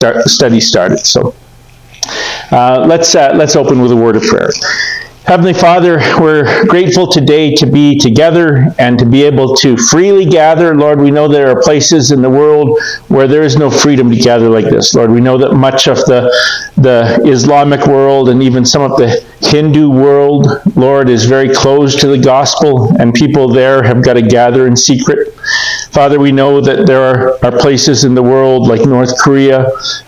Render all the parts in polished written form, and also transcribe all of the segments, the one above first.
study started. So let's open with a word of prayer. Heavenly Father, we're grateful today to be together and to be able to freely gather. Lord, we know there are places in the world where there is no freedom to gather like this. Lord, we know that much of the Islamic world and even some of the Hindu world, Lord, is very closed to the gospel, and people there have got to gather in secret. Father, we know that there are places in the world like North Korea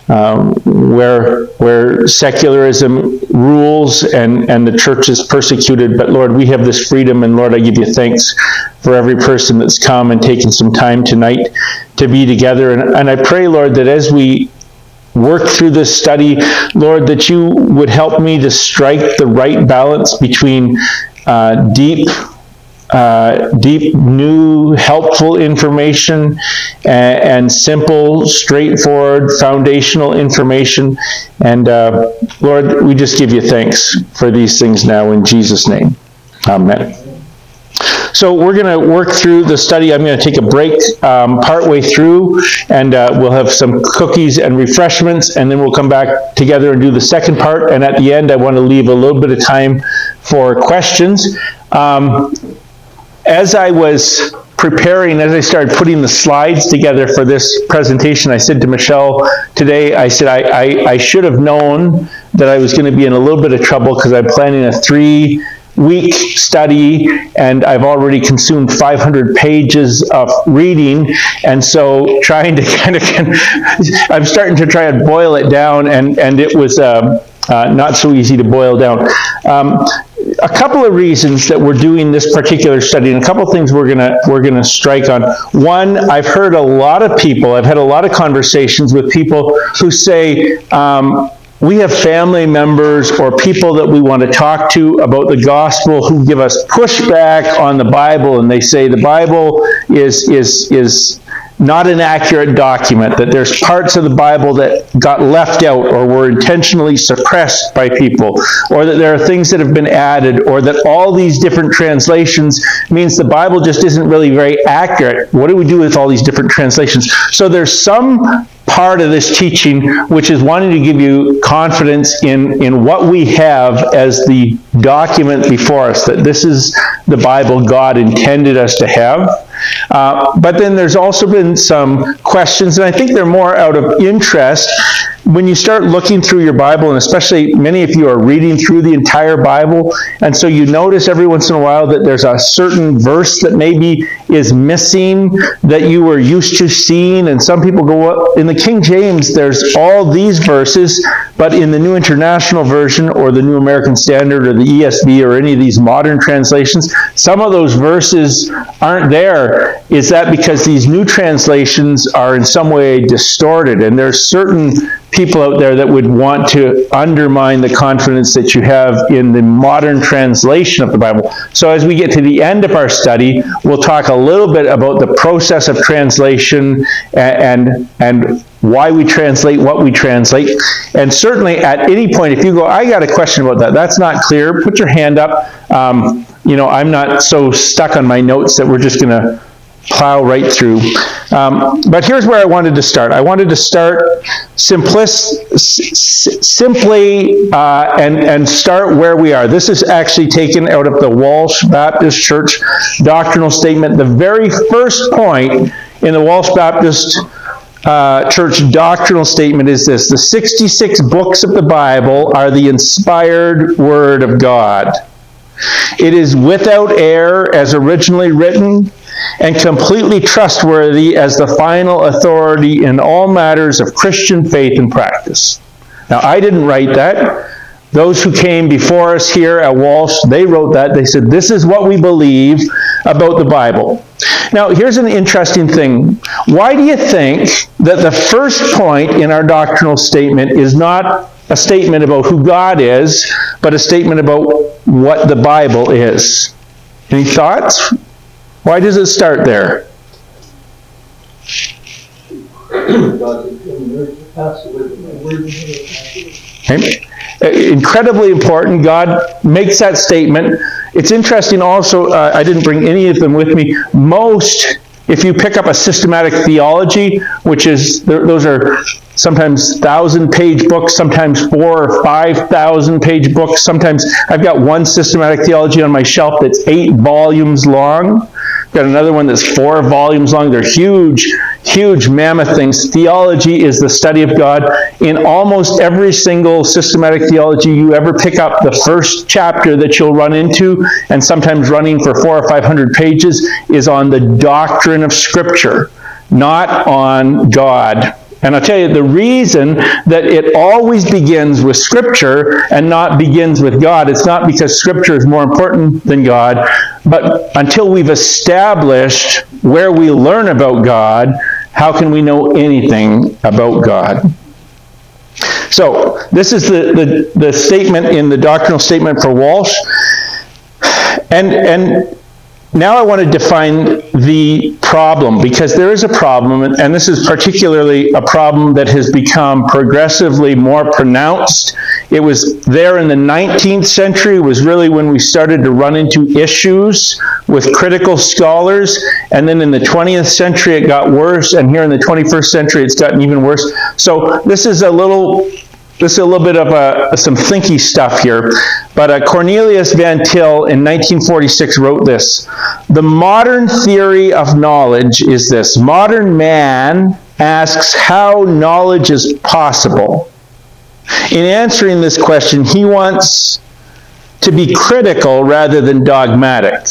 where secularism rules and the church is persecuted. But Lord, we have this freedom, and Lord, I give you thanks for every person that's come and taken some time tonight to be together. And I pray, Lord, that as we work through this study, Lord, that you would help me to strike the right balance between deep, new, helpful information and simple, straightforward, foundational information. And Lord, we just give you thanks for these things now in Jesus' name. Amen. So we're going to work through the study. I'm going to take a break partway through, and we'll have some cookies and refreshments, and then we'll come back together and do the second part. And at the end, I want to leave a little bit of time for questions. As I was preparing, as I started putting the slides together for this presentation, I said to Michelle today, I said, I should have known that I was going to be in a little bit of trouble because I'm planning a 3-week study, and I've already consumed 500 pages of reading, and so trying to I'm starting to try and boil it down, and it was not so easy to boil down. A couple of reasons that we're doing this particular study, and a couple of things we're gonna strike on. One, I've had a lot of conversations with people who say, we have family members or people that we want to talk to about the gospel who give us pushback on the Bible, and they say the Bible is not an accurate document, that there's parts of the Bible that got left out or were intentionally suppressed by people, or that there are things that have been added, or that all these different translations means the Bible just isn't really very accurate. What do we do with all these different translations? So there's some part of this teaching which is wanting to give you confidence in what we have as the document before us, that this is the Bible God intended us to have. But then there's also been some questions, and I think they're more out of interest. When you start looking through your Bible, and especially many of you are reading through the entire Bible, and so you notice every once in a while that there's a certain verse that maybe is missing that you were used to seeing, and some people go, well, in the King James there's all these verses, but in the New International Version or the New American Standard or the ESV or any of these modern translations, some of those verses aren't there. Is that because these new translations are in some way distorted? And there's certain people out there that would want to undermine the confidence that you have in the modern translation of the Bible. So as we get to the end of our study, we'll talk a little bit about the process of translation and why we translate what we translate. And certainly at any point, if you go, I got a question about that, that's not clear, put your hand up. I'm not so stuck on my notes that we're just going to plow right through. But here's where I wanted to start. I wanted to start simply and start where we are. This is actually taken out of the Walsh Baptist Church doctrinal statement. The very first point in the Walsh Baptist Church doctrinal statement is this: the 66 books of the Bible are the inspired Word of God. It is without error as originally written, and completely trustworthy as the final authority in all matters of Christian faith and practice. Now, I didn't write that. Those who came before us here at Walsh, they wrote that. They said, this is what we believe about the Bible. Now, here's an interesting thing. Why do you think that the first point in our doctrinal statement is not a statement about who God is, but a statement about what the Bible is? Any thoughts? Why does it start there? Okay. Incredibly important. God makes that statement. It's interesting also, I didn't bring any of them with me. Most, if you pick up a systematic theology, which is, those are sometimes 1,000-page books, sometimes 4,000 or 5,000-page books. Sometimes I've got one systematic theology on my shelf that's 8 volumes long. I've got another one that's 4 volumes long. They're huge, huge mammoth things. Theology is the study of God. In almost every single systematic theology you ever pick up, the first chapter that you'll run into, and sometimes running for 400 or 500 pages, is on the doctrine of Scripture, not on God. And I'll tell you, the reason that it always begins with Scripture and not begins with God, it's not because Scripture is more important than God, but until we've established where we learn about God, how can we know anything about God? So, this is the statement in the doctrinal statement for Walsh. And now I want to define the problem, because there is a problem, and this is particularly a problem that has become progressively more pronounced. It was there in the 19th century, was really when we started to run into issues with critical scholars, and then in the 20th century it got worse, and here in the 21st century it's gotten even worse. So this is a little bit of some thinky stuff here. But Cornelius Van Til in 1946 wrote this: "The modern theory of knowledge is this. Modern man asks how knowledge is possible. In answering this question, he wants to be critical rather than dogmatic.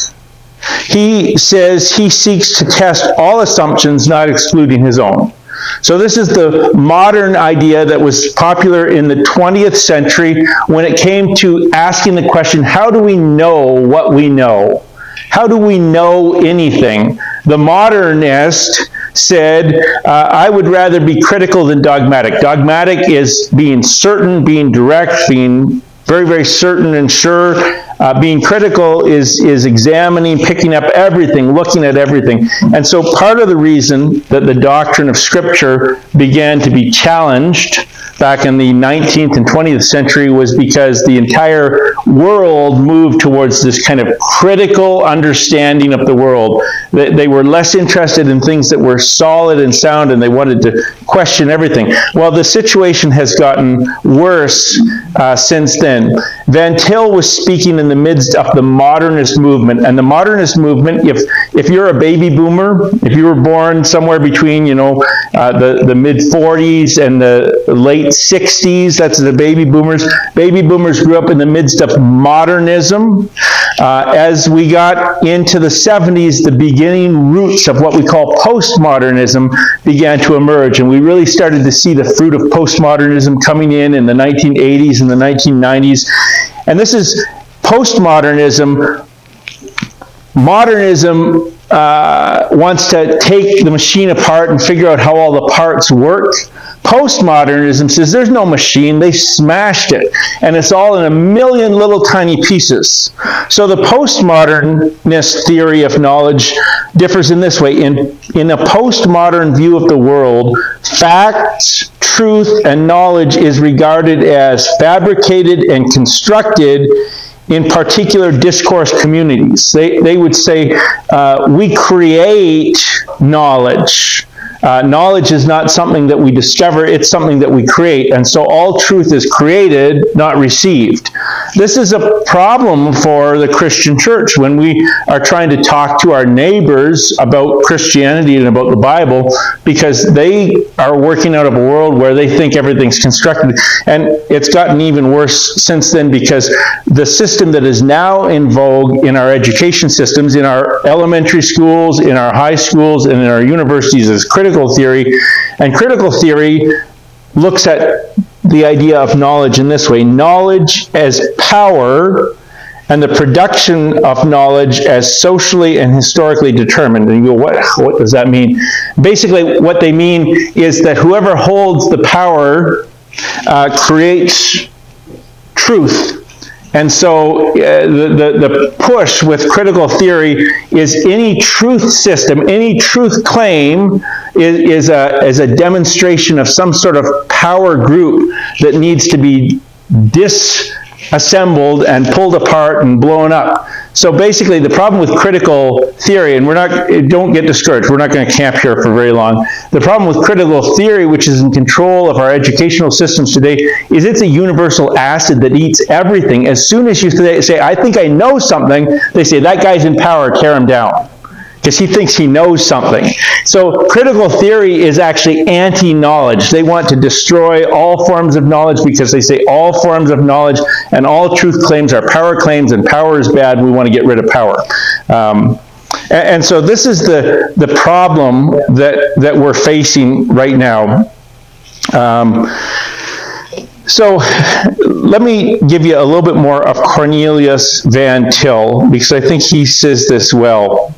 He says he seeks to test all assumptions, not excluding his own." So this is the modern idea that was popular in the 20th century when it came to asking the question, how do we know what we know? How do we know anything? The modernist said, I would rather be critical than dogmatic. Dogmatic is being certain, being direct, being very, very certain and sure. Being critical is examining, picking up everything, looking at everything. And so part of the reason that the doctrine of Scripture began to be challenged back in the 19th and 20th century was because the entire world moved towards this kind of critical understanding of the world. They were less interested in things that were solid and sound, and they wanted to question everything. Well, the situation has gotten worse since then. Van Til was speaking in the midst of the modernist movement, and the modernist movement, if you're a baby boomer, if you were born somewhere between the mid 40s and the late 60s, that's the baby boomers. Baby boomers grew up in the midst of modernism. As we got into the 70s, the beginning roots of what we call postmodernism began to emerge, and we really started to see the fruit of postmodernism coming in the 1980s and the 1990s. And this is postmodernism. Modernism wants to take the machine apart and figure out how all the parts work. Postmodernism says there's no machine, they smashed it, and it's all in a million little tiny pieces. So the postmodernist theory of knowledge differs in this way. In a postmodern view of the world, facts, truth, and knowledge is regarded as fabricated and constructed in particular discourse communities. They would say, we create knowledge. Knowledge is not something that we discover, it's something that we create. And so all truth is created, not received. This is a problem for the Christian church when we are trying to talk to our neighbors about Christianity and about the Bible, because they are working out of a world where they think everything's constructed. And it's gotten even worse since then, because the system that is now in vogue in our education systems, in our elementary schools, in our high schools, and in our universities is critical theory. And critical theory looks at the idea of knowledge in this way: knowledge as power and the production of knowledge as socially and historically determined. And you go, what does that mean? Basically, what they mean is that whoever holds the power creates truth. And so the push with critical theory is any truth system, any truth claim is a demonstration of some sort of power group that needs to be assembled and pulled apart and blown up. So basically, the problem with critical theory, and don't get discouraged, we're not going to camp here for very long. The problem with critical theory, which is in control of our educational systems today, is it's a universal acid that eats everything. As soon as you say, I think I know something, they say, that guy's in power, tear him down. Because he thinks he knows something. So critical theory is actually anti-knowledge. They want to destroy all forms of knowledge because they say all forms of knowledge and all truth claims are power claims, and power is bad. We want to get rid of power. And so this is the problem that we're facing right now. So let me give you a little bit more of Cornelius Van Til, because I think he says this well.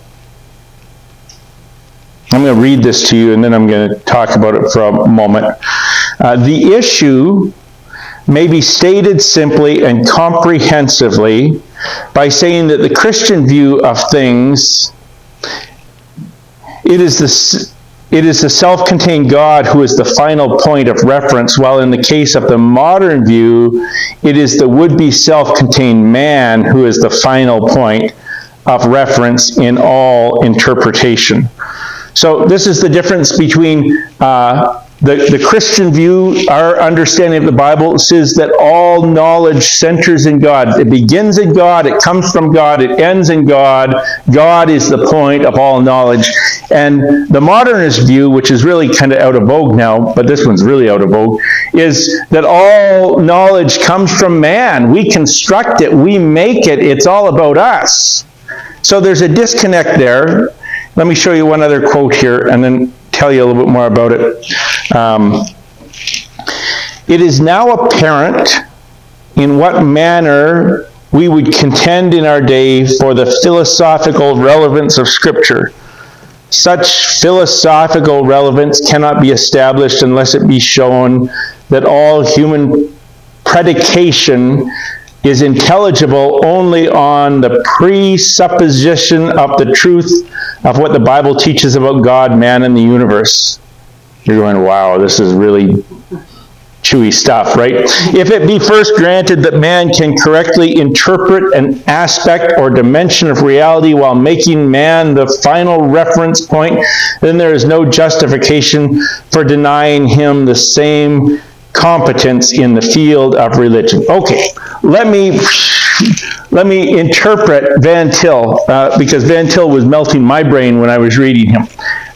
I'm going to read this to you, and then I'm going to talk about it for a moment. The issue may be stated simply and comprehensively by saying that the Christian view of things, it is the self-contained God who is the final point of reference, while in the case of the modern view, it is the would-be self-contained man who is the final point of reference in all interpretation. So this is the difference between the Christian view. Our understanding of the Bible says that all knowledge centers in God. It begins in God, it comes from God, it ends in God. God is the point of all knowledge. And the modernist view, which is really kind of out of vogue now, but this one's really out of vogue, is that all knowledge comes from man. We construct it, we make it, it's all about us. So there's a disconnect there. Let me show you one other quote here and then tell you a little bit more about it. It is now apparent in what manner we would contend in our day for the philosophical relevance of Scripture. Such philosophical relevance cannot be established unless it be shown that all human predication is intelligible only on the presupposition of the truth of what the Bible teaches about God, man, and the universe. You're going, wow, this is really chewy stuff, right? If it be first granted that man can correctly interpret an aspect or dimension of reality while making man the final reference point, then there is no justification for denying him the same competence in the field of religion. Okay, let me interpret Van Til, because Van Til was melting my brain when I was reading him.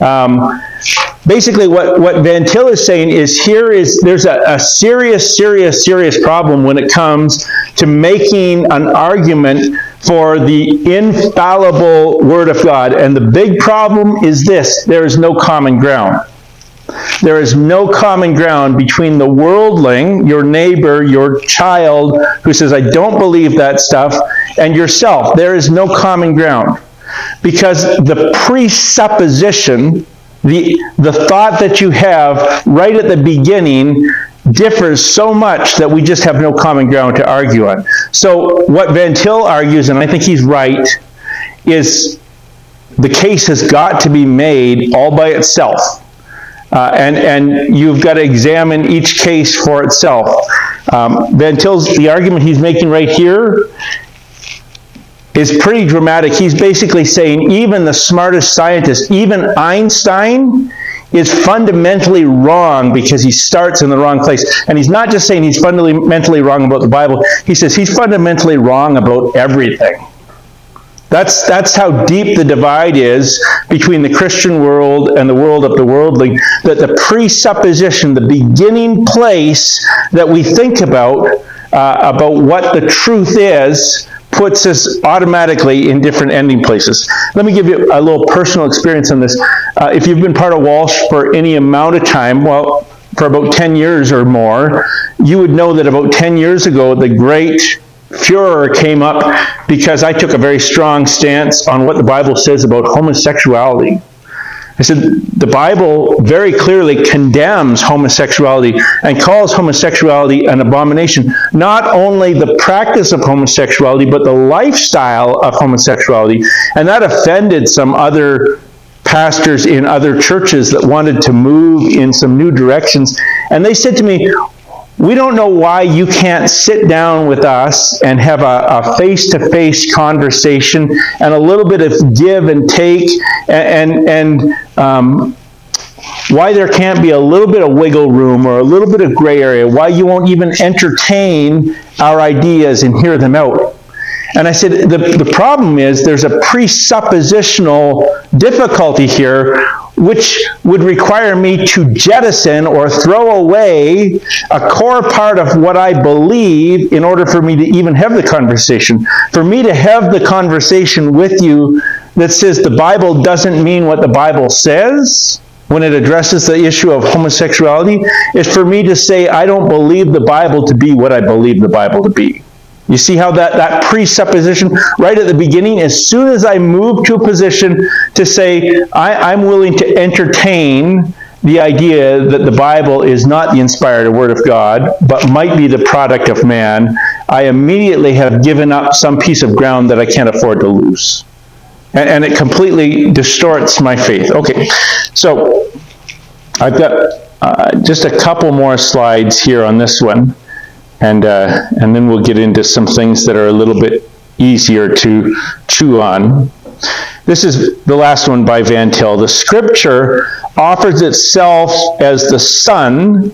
Basically, what Van Til is saying is there's a serious problem when it comes to making an argument for the infallible Word of God. And the big problem is this: there is no common ground. There is no common ground between the worldling, your neighbor, your child, who says, I don't believe that stuff, and yourself. There is no common ground. Because the presupposition, the thought that you have right at the beginning differs so much that we just have no common ground to argue on. So what Van Til argues, and I think he's right, is the case has got to be made all by itself. And you've got to examine each case for itself. Van Til's, the argument he's making right here is pretty dramatic. He's basically saying even the smartest scientist, even Einstein, is fundamentally wrong because he starts in the wrong place. And he's not just saying he's fundamentally wrong about the Bible. He says he's fundamentally wrong about everything. That's how deep the divide is between the Christian world and the world of the worldling, that the presupposition, the beginning place that we think about what the truth is, puts us automatically in different ending places. Let me give you a little personal experience on this. If you've been part of Walsh for any amount of time, well, for about 10 years or more, you would know that about 10 years ago, the great furor came up because I took a very strong stance on what the Bible says about homosexuality. I said the Bible very clearly condemns homosexuality and calls homosexuality an abomination. Not only the practice of homosexuality, but the lifestyle of homosexuality. And that offended some other pastors in other churches that wanted to move in some new directions. And they said to me, We don't know why you can't sit down with us and have a face-to-face conversation and a little bit of give and take, and why there can't be a little bit of wiggle room or a little bit of gray area, why you won't even entertain our ideas and hear them out. And I said, the problem is there's a presuppositional difficulty here, which would require me to jettison or throw away a core part of what I believe in order for me to even have the conversation. For me to have the conversation with you that says the Bible doesn't mean what the Bible says when it addresses the issue of homosexuality, is for me to say I don't believe the Bible to be what I believe the Bible to be. You see how that presupposition, right at the beginning, as soon as I move to a position to say, I'm willing to entertain the idea that the Bible is not the inspired Word of God, but might be the product of man, I immediately have given up some piece of ground that I can't afford to lose. And it completely distorts my faith. Okay, so I've got just a couple more slides here on this one. And then we'll get into some things that are a little bit easier to chew on. This is the last one by Van Til. The Scripture offers itself as the sun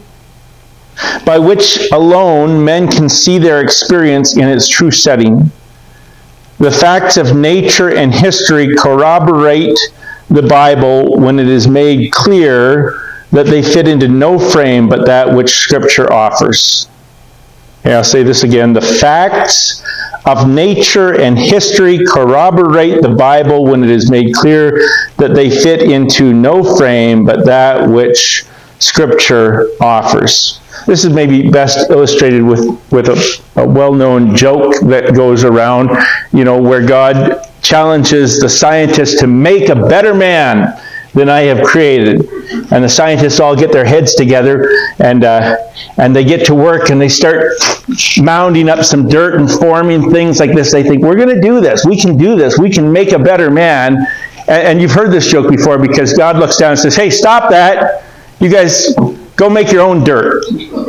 by which alone men can see their experience in its true setting. The facts of nature and history corroborate the Bible when it is made clear that they fit into no frame but that which Scripture offers. I'll say this again. The facts of nature and history corroborate the Bible when it is made clear that they fit into no frame but that which Scripture offers. This is maybe best illustrated with a well-known joke that goes around, where God challenges the scientists to make a better man than I have created. And the scientists all get their heads together and they get to work and they start mounding up some dirt and forming things like this. They think, we're going to do this. We can do this. We can make a better man. And you've heard this joke before because God looks down and says, hey, stop that. You guys go make your own dirt.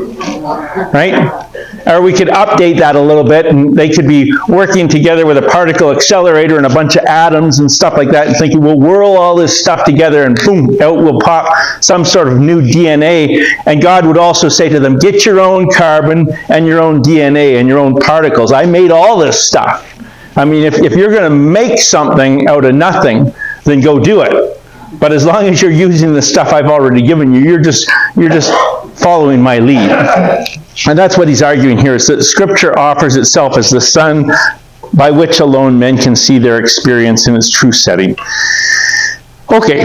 Right? Or we could update that a little bit, and they could be working together with a particle accelerator and a bunch of atoms and stuff like that, and thinking, we'll whirl all this stuff together, and boom, out will pop some sort of new DNA. And God would also say to them, get your own carbon and your own DNA and your own particles. I made all this stuff. I mean, if you're going to make something out of nothing, then go do it. But as long as you're using the stuff I've already given you, you're just following my lead. And that's what he's arguing here, is that Scripture offers itself as the sun by which alone men can see their experience in its true setting. Okay.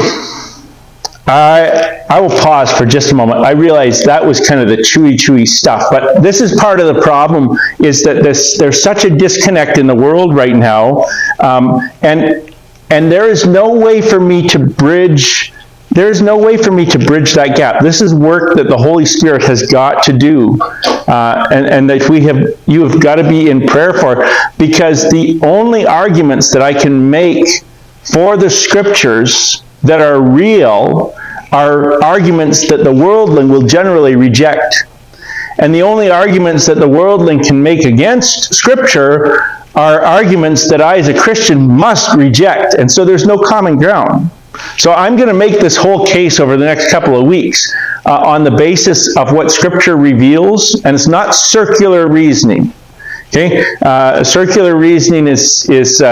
I will pause for just a moment. I realize that was kind of the chewy stuff, but this is part of the problem, is that there's such a disconnect in the world right now, and there is no way for me to bridge that gap. This is work that the Holy Spirit has got to do, and that you have got to be in prayer for, because the only arguments that I can make for the Scriptures that are real are arguments that the worldling will generally reject. And the only arguments that the worldling can make against Scripture are arguments that I as a Christian must reject. And so there's no common ground. So I'm going to make this whole case over the next couple of weeks on the basis of what Scripture reveals, and it's not circular reasoning. Okay, circular reasoning is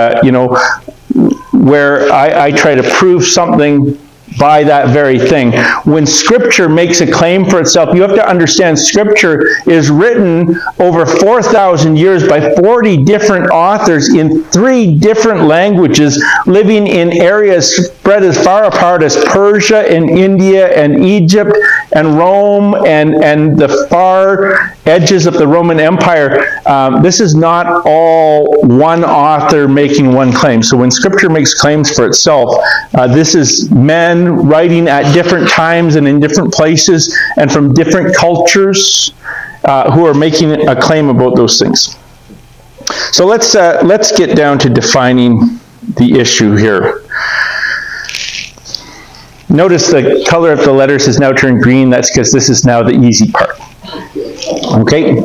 where I try to prove something by that very thing. When Scripture makes a claim for itself, you have to understand Scripture is written over 4,000 years by 40 different authors in 3 different languages, living in areas spread as far apart as Persia and India and Egypt and Rome and the far edges of the Roman Empire. This is not all one author making one claim. So when Scripture makes claims for itself, this is men writing at different times and in different places and from different cultures who are making a claim about those things. So let's get down to defining the issue here. Notice the color of the letters has now turned green. That's because this is now the easy part. Okay?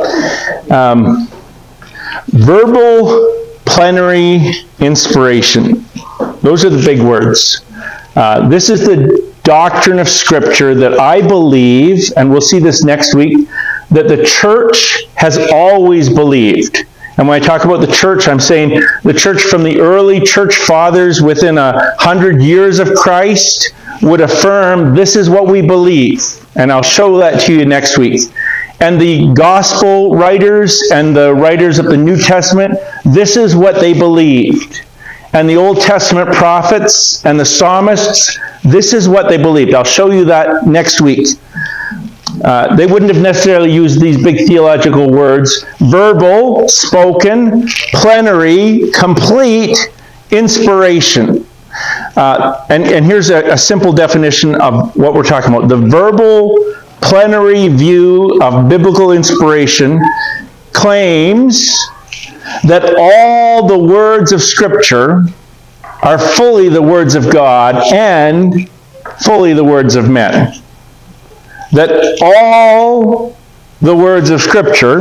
Verbal plenary inspiration. Those are the big words. This is the doctrine of Scripture that I believe, and we'll see this next week, that the church has always believed. And when I talk about the church, I'm saying the church from the early church fathers within 100 years of Christ would affirm this is what we believe. And I'll show that to you next week. And the gospel writers and the writers of the New Testament, this is what they believed. And the Old Testament prophets and the psalmists, this is what they believed. I'll show you that next week. They wouldn't have necessarily used these big theological words. Verbal, spoken, plenary, complete, inspiration. And here's a simple definition of what we're talking about. The verbal, plenary view of biblical inspiration claims that all the words of Scripture are fully the words of God and fully the words of men. That all the words of Scripture,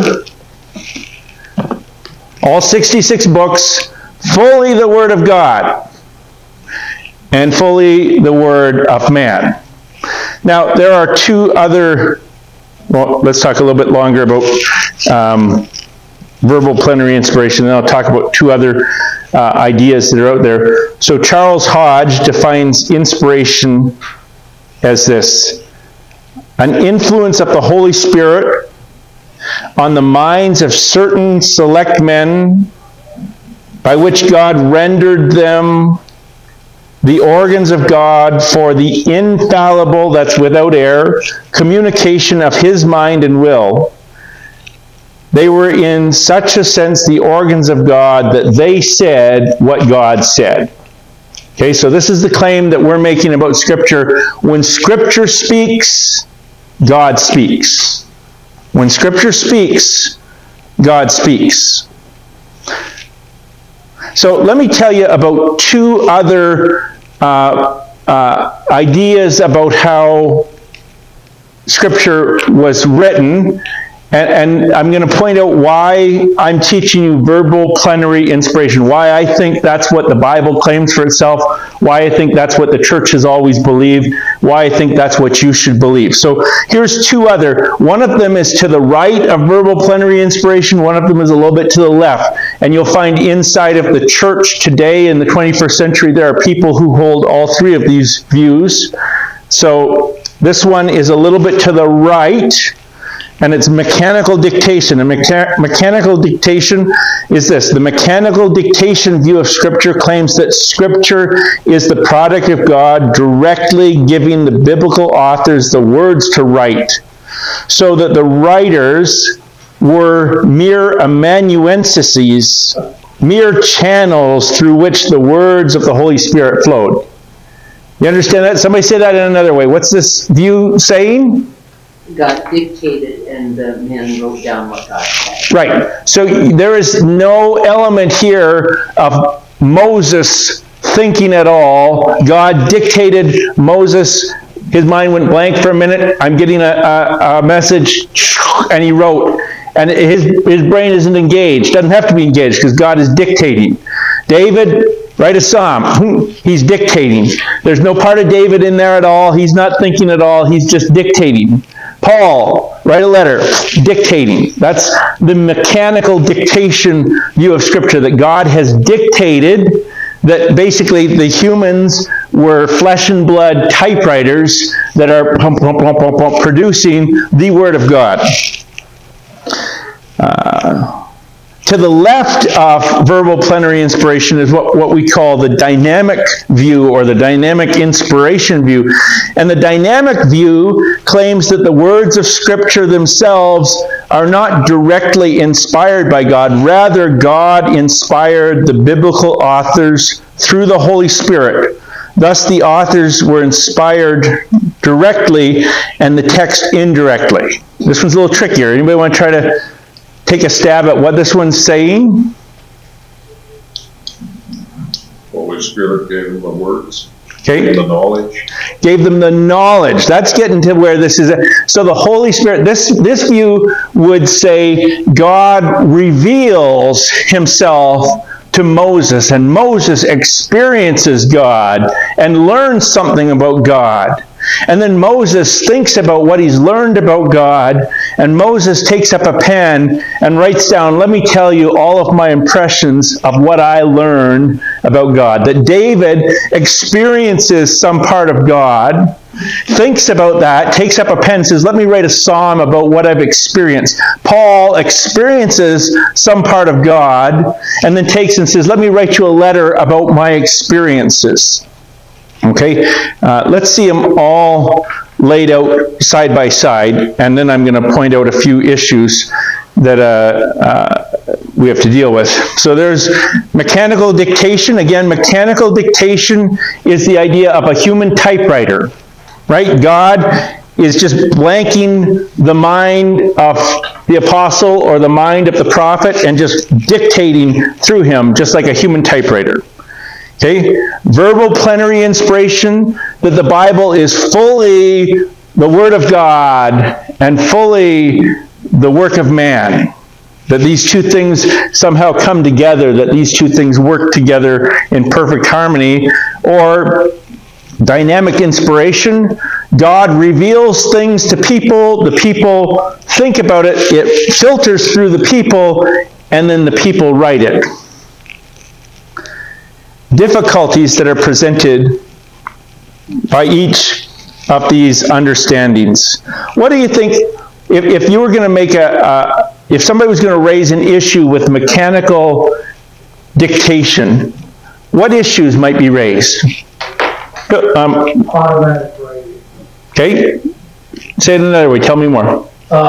all 66 books, fully the Word of God and fully the Word of man. Now, there are two other, well, let's talk a little bit longer about verbal plenary inspiration, and then I'll talk about two other ideas that are out there. So Charles Hodge defines inspiration as this: an influence of the Holy Spirit on the minds of certain select men by which God rendered them the organs of God for the infallible, that's without error, communication of His mind and will. They were in such a sense the organs of God that they said what God said. Okay, so this is the claim that we're making about Scripture. When Scripture speaks, God speaks. When Scripture speaks, God speaks. So let me tell you about two other ideas about how Scripture was written. And I'm going to point out why I'm teaching you verbal plenary inspiration, why I think that's what the Bible claims for itself, why I think that's what the church has always believed, why I think that's what you should believe. So here's two other. One of them is to the right of verbal plenary inspiration. One of them is a little bit to the left. And you'll find inside of the church today in the 21st century, there are people who hold all three of these views. So this one is a little bit to the right, and it's mechanical dictation. And mechanical dictation is this: the mechanical dictation view of Scripture claims that Scripture is the product of God directly giving the biblical authors the words to write, so that the writers were mere amanuenses, mere channels through which the words of the Holy Spirit flowed. You understand that? Somebody say that in another way. What's this view saying? God dictated and the men wrote down what God said. Right. So there is no element here of Moses thinking at all. God dictated Moses. His mind went blank for a minute. I'm getting a message, and he wrote. And his brain isn't engaged. Doesn't have to be engaged because God is dictating. David, write a psalm. He's dictating. There's no part of David in there at all. He's not thinking at all. He's just dictating. Paul, write a letter, dictating. That's the mechanical dictation view of Scripture, that God has dictated, that basically the humans were flesh and blood typewriters that are producing the Word of God. To the left of verbal plenary inspiration is what we call the dynamic view, or the dynamic inspiration view. And the dynamic view claims that the words of Scripture themselves are not directly inspired by God. Rather, God inspired the biblical authors through the Holy Spirit. Thus, the authors were inspired directly and the text indirectly. This one's a little trickier. Anybody want to try to take a stab at what this one's saying? Holy Spirit gave them the words. Okay? The knowledge. Gave them the knowledge. That's getting to where this is. So the Holy Spirit, this view would say God reveals himself to Moses, and Moses experiences God and learns something about God. And then Moses thinks about what he's learned about God, and Moses takes up a pen and writes down, let me tell you all of my impressions of what I learned about God. That David experiences some part of God, thinks about that, takes up a pen and says, let me write a psalm about what I've experienced. Paul experiences some part of God, and then takes and says, let me write you a letter about my experiences. Okay, let's see them all laid out side by side, and then I'm going to point out a few issues that we have to deal with. So there's mechanical dictation. Again, mechanical dictation is the idea of a human typewriter, right? God is just blanking the mind of the apostle or the mind of the prophet and just dictating through him, just like a human typewriter. Okay, verbal plenary inspiration, that the Bible is fully the Word of God and fully the work of man. That these two things somehow come together, that these two things work together in perfect harmony. Or dynamic inspiration, God reveals things to people, the people think about it, it filters through the people, and then the people write it. Difficulties that are presented by each of these understandings. What do you think, if you were going to make if somebody was going to raise an issue with mechanical dictation, what issues might be raised? Automatic writing. Okay, say it another way, tell me more.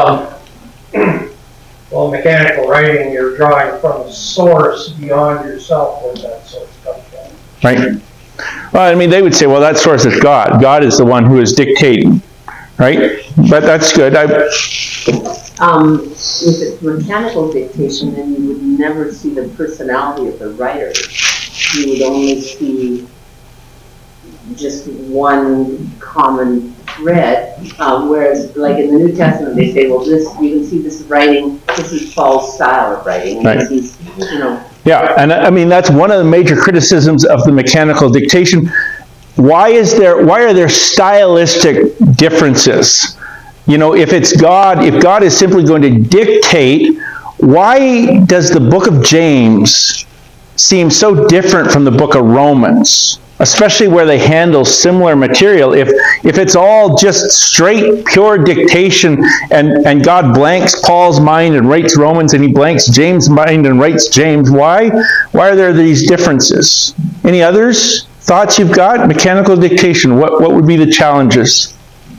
Well, mechanical writing, you're drawing from a source beyond yourself where that source comes from. Right. Well, I mean, they would say, well, that source is God. God is the one who is dictating. Right? But that's good. If it's mechanical dictation, then you would never see the personality of the writer. You would only see just one common thread. Whereas, like in the New Testament, they say, well, this, you can see this writing, this is Paul's style of writing. Right. This is, you know. Yeah, and I mean, that's one of the major criticisms of the mechanical dictation. Why are there stylistic differences? You know, if God is simply going to dictate, why does the book of James seem so different from the book of Romans? Especially where they handle similar material. If it's all just straight, pure dictation, and God blanks Paul's mind and writes Romans, and he blanks James' mind and writes James, why are there these differences? Any others? Thoughts you've got? Mechanical dictation, what would be the challenges?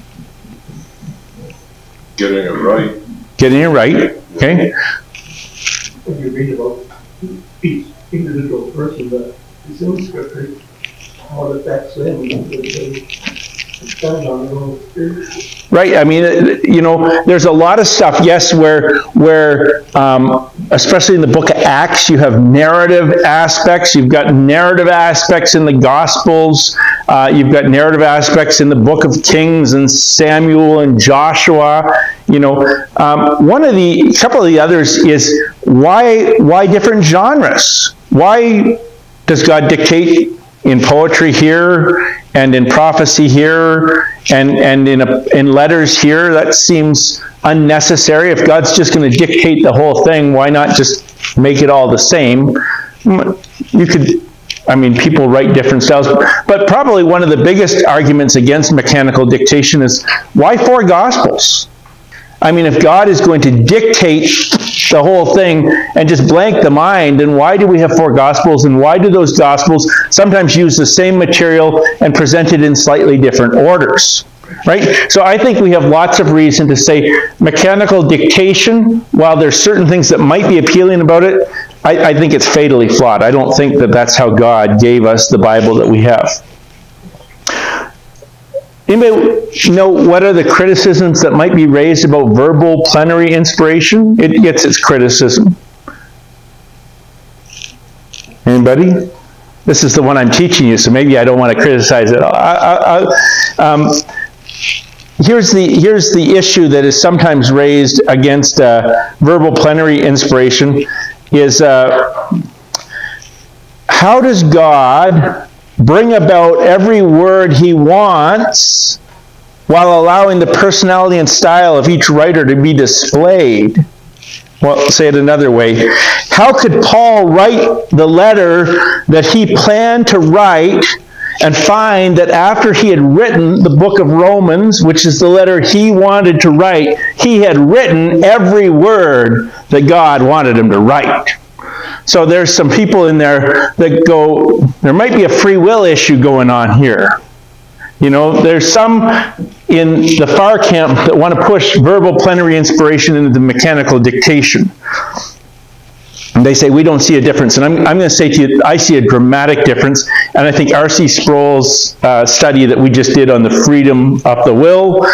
Getting it right. Getting it right, okay? When you read about each individual person that is in Scripture, how it affects them, it's done on their own experience. Right, I mean, you know, there's a lot of stuff, yes, where especially in the book of Acts, you have narrative aspects. You've got narrative aspects in the Gospels. You've got narrative aspects in the book of Kings and Samuel and Joshua. You know, a couple of the others is why different genres? Why does God dictate in poetry here and in prophecy here and in letters here? That seems unnecessary. If God's just going to dictate the whole thing, why not just make it all the same? You could, I mean, people write different styles, but probably one of the biggest arguments against mechanical dictation is, why 4 Gospels? I mean, if God is going to dictate the whole thing and just blank the mind, then why do we have 4 Gospels, and why do those Gospels sometimes use the same material and present it in slightly different orders? Right? So I think we have lots of reason to say mechanical dictation, while there's certain things that might be appealing about it, I think it's fatally flawed. I don't think that that's how God gave us the Bible that we have. Anybody know what are the criticisms that might be raised about verbal plenary inspiration? It gets its criticism. Anybody? this is the one I'm teaching you, so maybe I don't want to criticize it. Here's the issue that is sometimes raised against verbal plenary inspiration is how does God bring about every word he wants while allowing the personality and style of each writer to be displayed? Well, say it another way. How could Paul write the letter that he planned to write and find that after he had written the book of Romans, which is the letter he wanted to write, he had written every word that God wanted him to write? So there's some people in there that go, there might be a free will issue going on here. You know, there's some in the far camp that want to push verbal plenary inspiration into the mechanical dictation. And they say, we don't see a difference. And I'm going to say to you, I see a dramatic difference. And I think R.C. Sproul's study that we just did on the freedom of the will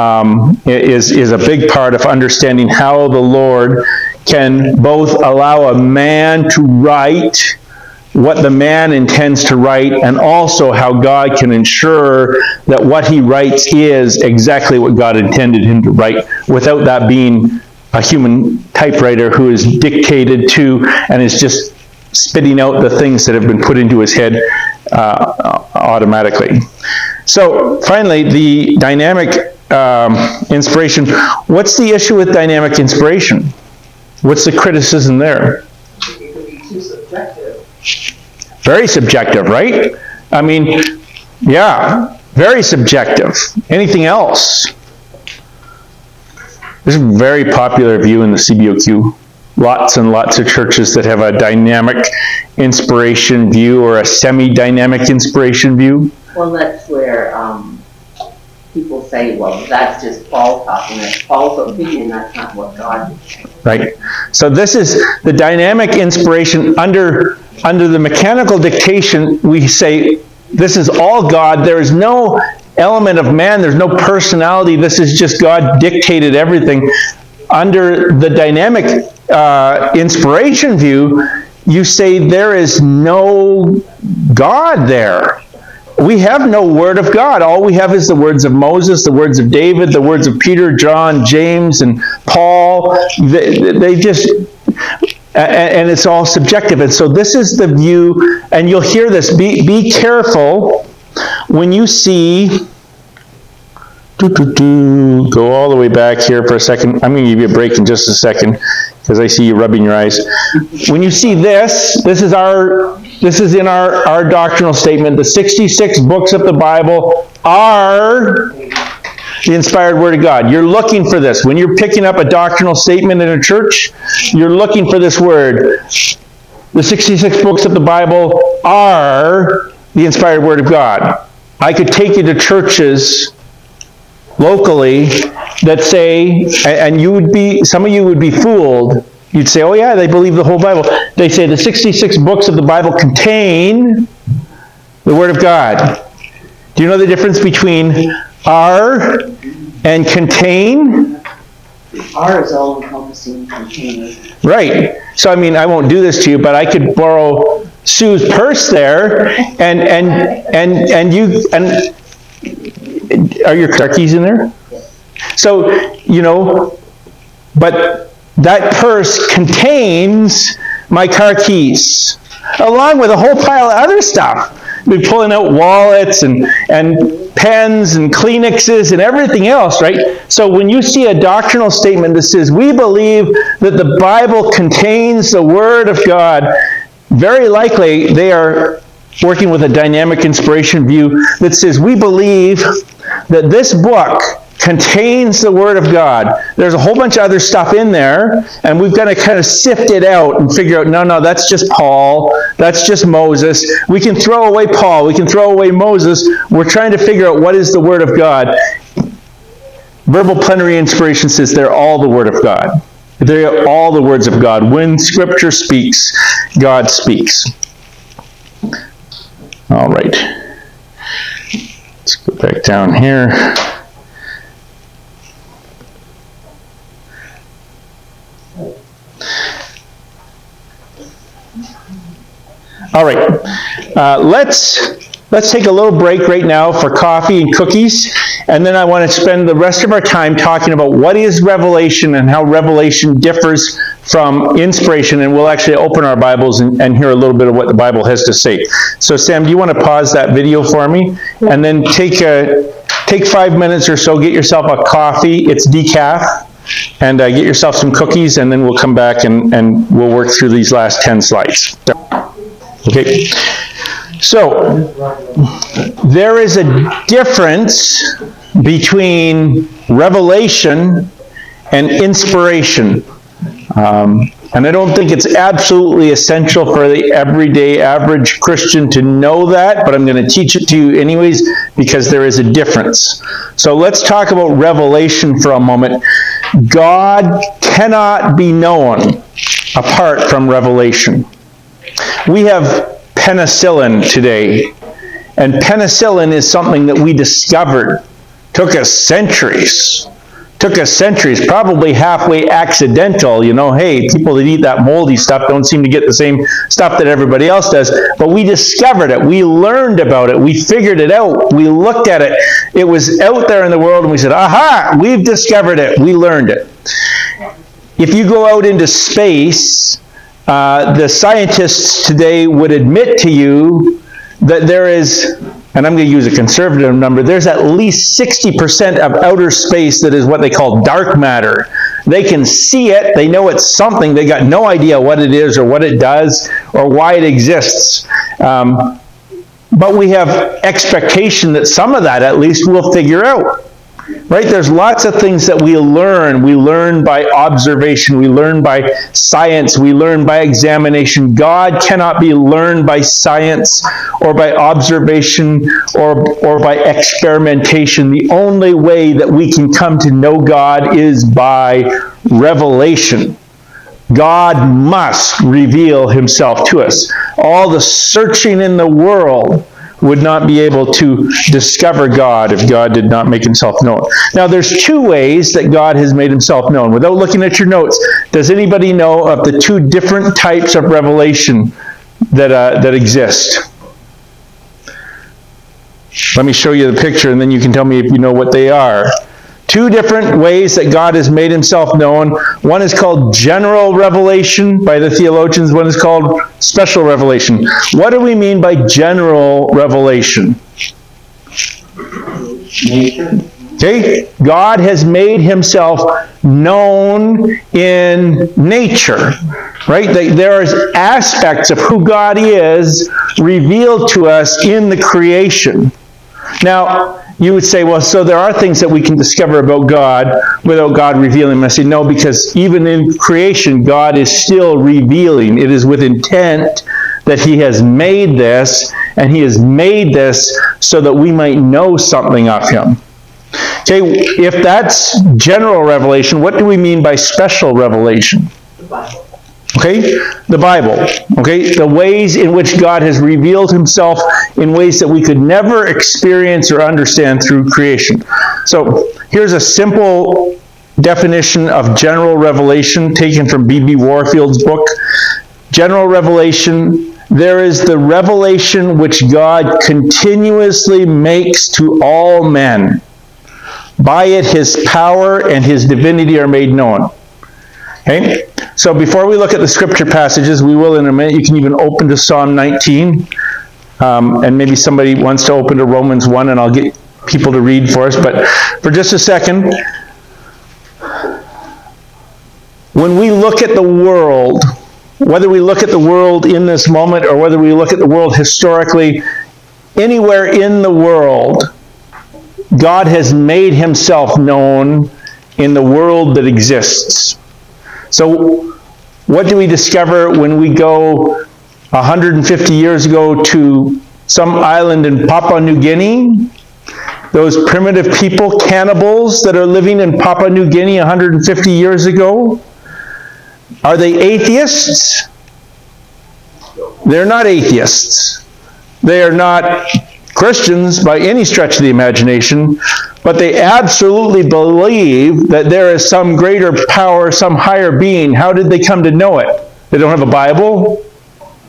is a big part of understanding how the Lord can both allow a man to write what the man intends to write, and also how God can ensure that what he writes is exactly what God intended him to write, without that being a human typewriter who is dictated to and is just spitting out the things that have been put into his head automatically. So finally, the dynamic inspiration. What's the issue with dynamic inspiration? What's the criticism there? It could be too subjective. Very subjective, right? I mean, yeah, very subjective. Anything else? This is a very popular view in the CBOQ. Lots and lots of churches that have a dynamic inspiration view or a semi-dynamic inspiration view. Well, that's where people say, well, that's just Paul talking. That's Paul's opinion. That's not what God did. Right. So this is the dynamic inspiration under the mechanical dictation. We say this is all God. There is no element of man. There's no personality. This is just God dictated everything. Under the dynamic inspiration view, you say there is no God there. We have no word of God. All we have is the words of Moses, the words of David, the words of Peter, John, James, and Paul. They just, and it's all subjective. And so this is the view, and you'll hear this. Be careful when you see, go all the way back here for a second. I'm going to give you a break in just a second, because I see you rubbing your eyes. When you see this is in our doctrinal statement. The 66 books of the Bible are the inspired Word of God. You're looking for this. When you're picking up a doctrinal statement in a church, you're looking for this word. The 66 books of the Bible are the inspired Word of God. I could take you to churches locally that say, and some of you would be fooled. You'd say, oh yeah, they believe the whole Bible. They say the 66 books of the Bible contain the Word of God. Do you know the difference between are and contain? R is all-encompassing container. Right. So I mean, I won't do this to you, but I could borrow Sue's purse there, and you are your car keys in there? So, but that purse contains my car keys, along with a whole pile of other stuff. We're pulling out wallets and pens and Kleenexes and everything else, right? So when you see a doctrinal statement that says, we believe that the Bible contains the Word of God, very likely they are working with a dynamic inspiration view that says, we believe that this book contains the Word of God. There's a whole bunch of other stuff in there, and we've got to kind of sift it out and figure out, no, that's just Paul, that's just Moses. We can throw away Paul, we can throw away Moses. We're trying to figure out what is the Word of God. Verbal plenary inspiration says they're all the Word of God. They're all the words of God. When Scripture speaks, God speaks. All right. Let's go back down here. All right, let's take a little break right now for coffee and cookies, and then I want to spend the rest of our time talking about what is revelation and how revelation differs from inspiration, and we'll actually open our Bibles and hear a little bit of what the Bible has to say. So Sam, do you want to pause that video for me? And then take 5 minutes or so, get yourself a coffee, it's decaf, and get yourself some cookies, and then we'll come back and we'll work through these last 10 slides. Okay, so there is a difference between revelation and inspiration. And I don't think it's absolutely essential for the everyday average Christian to know that, but I'm going to teach it to you anyways because there is a difference. So let's talk about revelation for a moment. God cannot be known apart from revelation. We have penicillin today, and penicillin is something that we discovered. Took us centuries, probably halfway accidental. Hey, people that eat that moldy stuff don't seem to get the same stuff that everybody else does, but we discovered it, we learned about it, we figured it out, we looked at it, it was out there in the world, and we said, aha, we've discovered it, we learned it. If you go out into space, the scientists today would admit to you that there is, and I'm going to use a conservative number, there's at least 60% of outer space that is what they call dark matter. They can see it, they know it's something, they got no idea what it is or what it does or why it exists. But we have expectation that some of that at least we'll figure out. Right? There's lots of things that we learn. We learn by observation. We learn by science. We learn by examination. God cannot be learned by science or by observation or by experimentation. The only way that we can come to know God is by revelation. God must reveal himself to us. All the searching in the world would not be able to discover God if God did not make himself known. Now, there's two ways that God has made himself known. Without looking at your notes, does anybody know of the two different types of revelation that exist? Let me show you the picture, and then you can tell me if you know what they are. Two different ways that God has made himself known. One is called general revelation by the theologians. One is called special revelation. What do we mean by general revelation? Nature. Okay, God has made himself known in nature, right? There is aspects of who God is revealed to us in the creation. Now, you would say, well, so there are things that we can discover about God without God revealing them. I say, no, because even in creation, God is still revealing. It is with intent that he has made this, and he has made this so that we might know something of him. Okay, if that's general revelation, what do we mean by special revelation? The Bible. Okay, the Bible. Okay, the ways in which God has revealed himself in ways that we could never experience or understand through creation. So here's a simple definition of general revelation taken from B.B. Warfield's book. General revelation: there is the revelation which God continuously makes to all men. By it his power and his divinity are made known. Okay? So before we look at the scripture passages, we will in a minute. You can even open to Psalm 19. And maybe somebody wants to open to Romans 1, and I'll get people to read for us. But for just a second, when we look at the world, whether we look at the world in this moment or whether we look at the world historically, anywhere in the world, God has made himself known in the world that exists. So what do we discover when we go 150 years ago to some island in Papua New Guinea? Those primitive people, cannibals that are living in Papua New Guinea 150 years ago, are they atheists? They're not atheists. They are not Christians by any stretch of the imagination, but they absolutely believe that there is some greater power, some higher being. How did they come to know it? They don't have a Bible?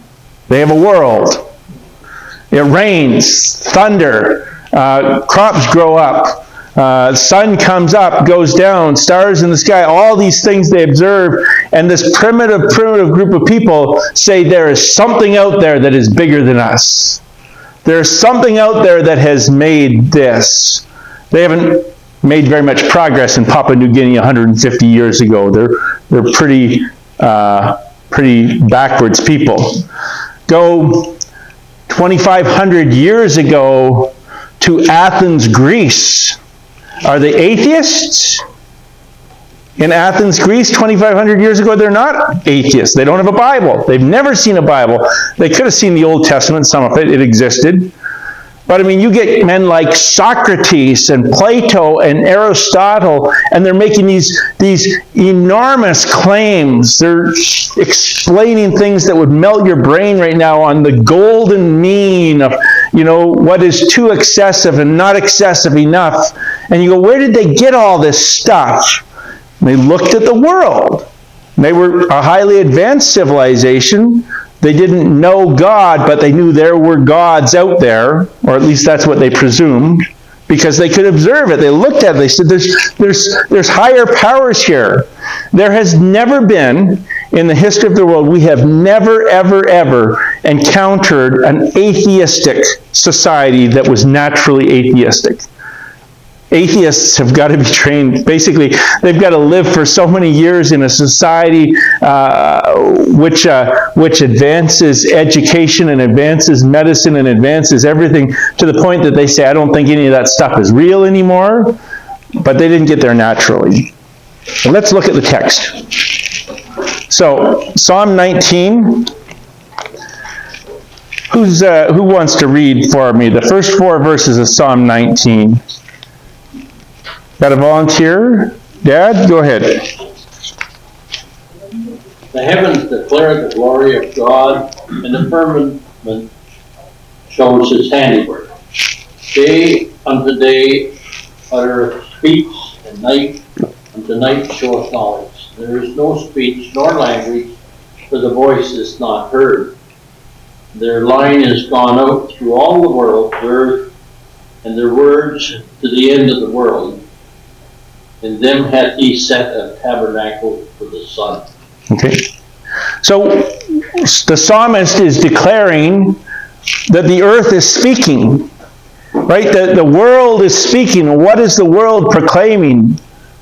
They have a world. It rains, thunder, crops grow up, sun comes up, goes down, stars in the sky, all these things they observe, and this primitive group of people say there is something out there that is bigger than us. There's something out there that has made this. They haven't made very much progress in Papua New Guinea 150 years ago. They're pretty backwards people. Go 2,500 years ago to Athens, Greece. Are they atheists? In Athens, Greece, 2,500 years ago, they're not atheists. They don't have a Bible. They've never seen a Bible. They could have seen the Old Testament, some of it. It existed. But I mean, you get men like Socrates and Plato and Aristotle, and they're making these enormous claims. They're explaining things that would melt your brain right now on the golden mean of, what is too excessive and not excessive enough. And you go, where did they get all this stuff? And they looked at the world. They were a highly advanced civilization. They didn't know God, but they knew there were gods out there, or at least that's what they presumed, because they could observe it. They looked at it. They said, there's higher powers here. There has never been, in the history of the world, we have never, ever, ever encountered an atheistic society that was naturally atheistic. Atheists have got to be trained. Basically, they've got to live for so many years in a society which advances education and advances medicine and advances everything to the point that they say, I don't think any of that stuff is real anymore. But they didn't get there naturally. Let's look at the text. So, Psalm 19. Who wants to read for me the first 4 verses of Psalm 19? Got a volunteer? Dad, go ahead. The heavens declare the glory of God, and the firmament shows his handiwork. Day unto day uttereth speech, and night unto night showeth knowledge. There is no speech nor language, for the voice is not heard. Their line is gone out through all the world, and their words to the end of the world. In them hath he set a tabernacle for the sun. Okay. So the psalmist is declaring that the earth is speaking. Right? The world is speaking. What is the world proclaiming?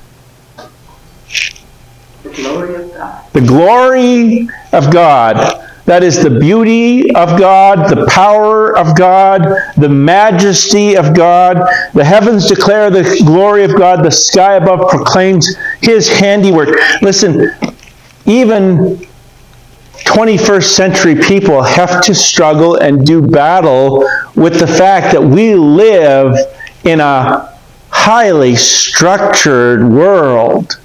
The glory of God. The glory of God. That is the beauty of God, the power of God, the majesty of God. The heavens declare the glory of God. The sky above proclaims his handiwork. Listen, even 21st century people have to struggle and do battle with the fact that we live in a highly structured world.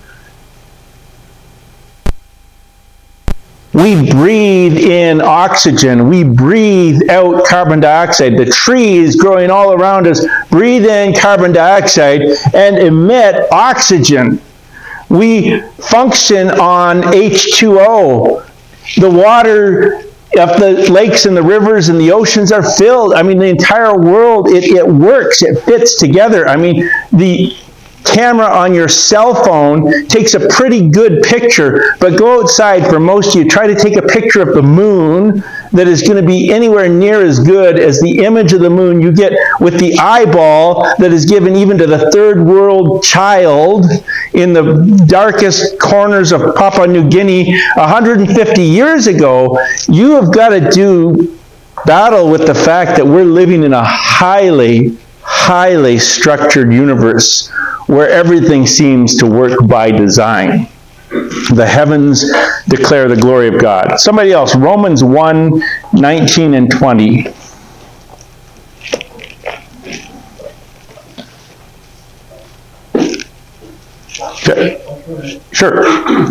We breathe in oxygen. We breathe out carbon dioxide. The trees growing all around us breathe in carbon dioxide and emit oxygen. We function on H2O. The water of the lakes and the rivers and the oceans are filled. I mean, the entire world, it works. It fits together. I mean, the camera on your cell phone takes a pretty good picture, but go outside, for most of you, try to take a picture of the moon that is going to be anywhere near as good as the image of the moon you get with the eyeball that is given even to the third world child in the darkest corners of Papua New Guinea 150 years ago. You have got to do battle with the fact that we're living in a highly structured universe where everything seems to work by design. The heavens declare the glory of God. Somebody else, Romans 1, 19 and 20. Okay. Sure.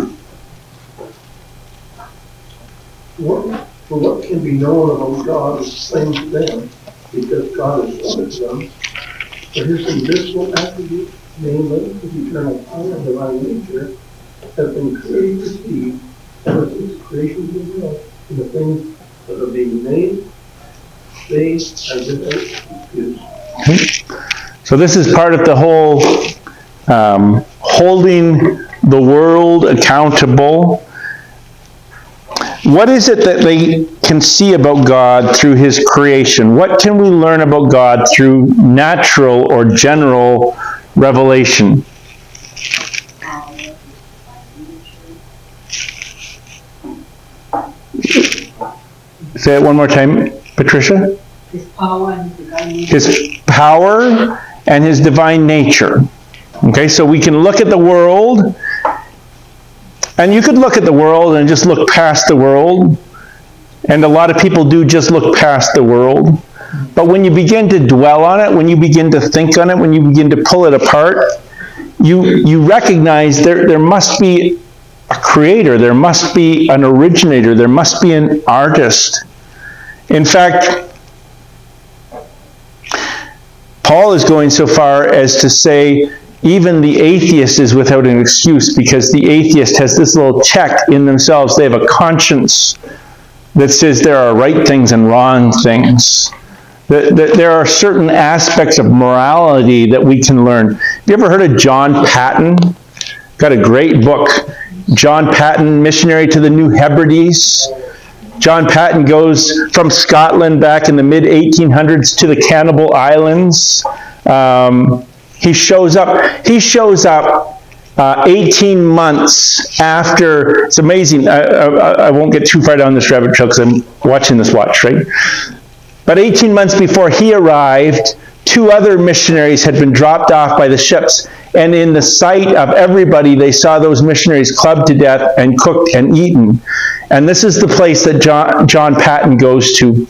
What can be known about God is plain to them, because God is one of them. For his invisible attributes, namely his eternal power and divine nature, have been clearly perceived ever since creation of the world, and the things that are being made, they are without excuse. So this is part of the whole holding the world accountable. What is it that they can see about God through His creation? What can we learn about God through natural or general revelation? Say it one more time, Patricia. His power and divine nature. His power and His divine nature. Okay, so we can look at the world, and you could look at the world and just look past the world, and a lot of people do just look past the world. But when you begin to dwell on it, when you begin to think on it, when you begin to pull it apart, you recognize there must be a creator, there must be an originator, there must be an artist. In fact, Paul is going so far as to say even the atheist is without an excuse, because the atheist has this little check in themselves. They have a conscience that says there are right things and wrong things. That there are certain aspects of morality that we can learn. Have you ever heard of John Paton? Got a great book. John Paton, Missionary to the New Hebrides. John Paton goes from Scotland back in the mid-1800s to the Cannibal Islands. He shows up 18 months after. It's amazing. I won't get too far down this rabbit trail because I'm watching this watch, right? But 18 months before he arrived, 2 other missionaries had been dropped off by the ships. And in the sight of everybody, they saw those missionaries clubbed to death and cooked and eaten. And this is the place that John Paton goes to.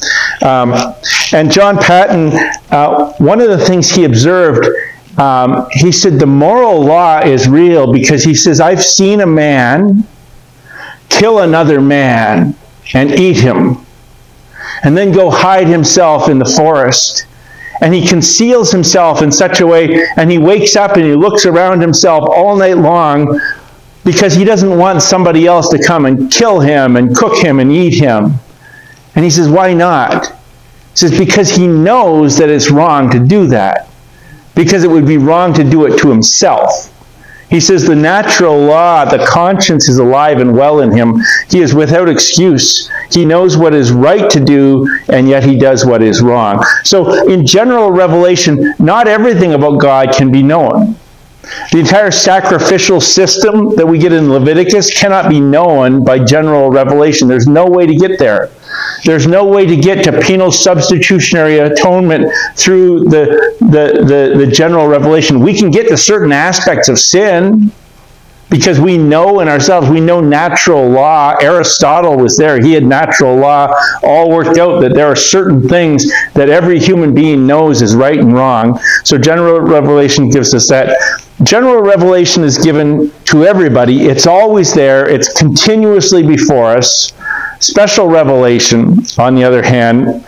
And John Paton, one of the things he observed, he said the moral law is real, because he says, I've seen a man kill another man and eat him, and then go hide himself in the forest. And he conceals himself in such a way, and he wakes up and he looks around himself all night long, because he doesn't want somebody else to come and kill him and cook him and eat him. And he says, why not? He says, because he knows that it's wrong to do that. Because it would be wrong to do it to himself. He says the natural law, the conscience is alive and well in him. He is without excuse. He knows what is right to do, and yet he does what is wrong. So in general revelation, not everything about God can be known. The entire sacrificial system that we get in Leviticus cannot be known by general revelation. There's no way to get there. There's no way to get to penal substitutionary atonement through the general revelation. We can get to certain aspects of sin because we know in ourselves, we know natural law. Aristotle was there. He had natural law all worked out, that there are certain things that every human being knows is right and wrong. So general revelation gives us that. General revelation is given to everybody. It's always there. It's continuously before us. Special revelation, on the other hand,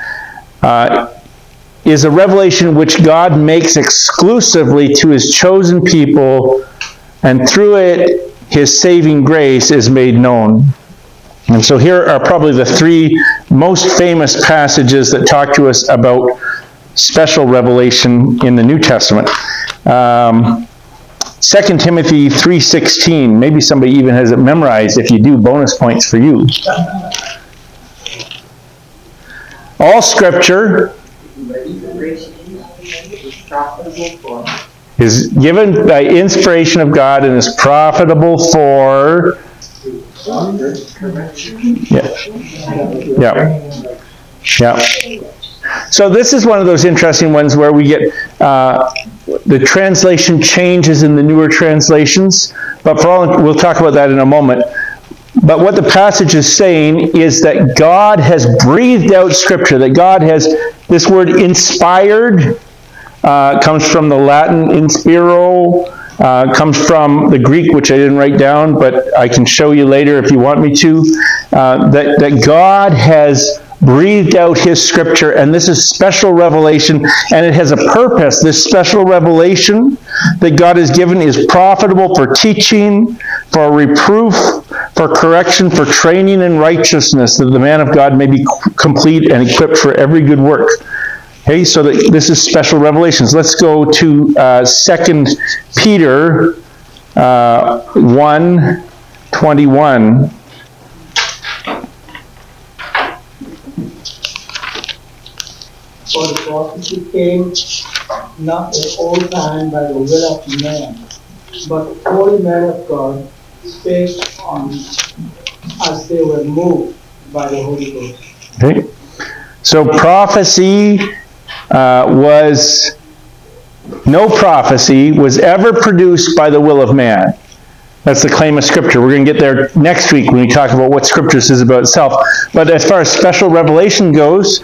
is a revelation which God makes exclusively to His chosen people, and through it, His saving grace is made known. And so here are probably the 3 most famous passages that talk to us about special revelation in the New Testament. 2 Timothy 3:16. Maybe somebody even has it memorized. If you do, bonus points for you. All Scripture is given by inspiration of God and is profitable for... Yeah. So this is one of those interesting ones where we get the translation changes in the newer translations, but we'll talk about that in a moment. But what the passage is saying is that God has breathed out Scripture, that God has, this word inspired, comes from the Latin inspiro, comes from the Greek, which I didn't write down, but I can show you later if you want me to, that God has breathed out His Scripture, and this is special revelation, and it has a purpose. This special revelation that God has given is profitable for teaching, for reproof, for correction, for training in righteousness, that the man of God may be complete and equipped for every good work. Okay, so this is special revelations. Let's go to 2 Peter 1:21. For the prophecy came not at all time by the will of man, but the holy men of God spake on as they were moved by the Holy Ghost. Okay, so prophecy no prophecy was ever produced by the will of man. That's the claim of Scripture. We're going to get there next week when we talk about what Scripture says about itself. But as far as special revelation goes,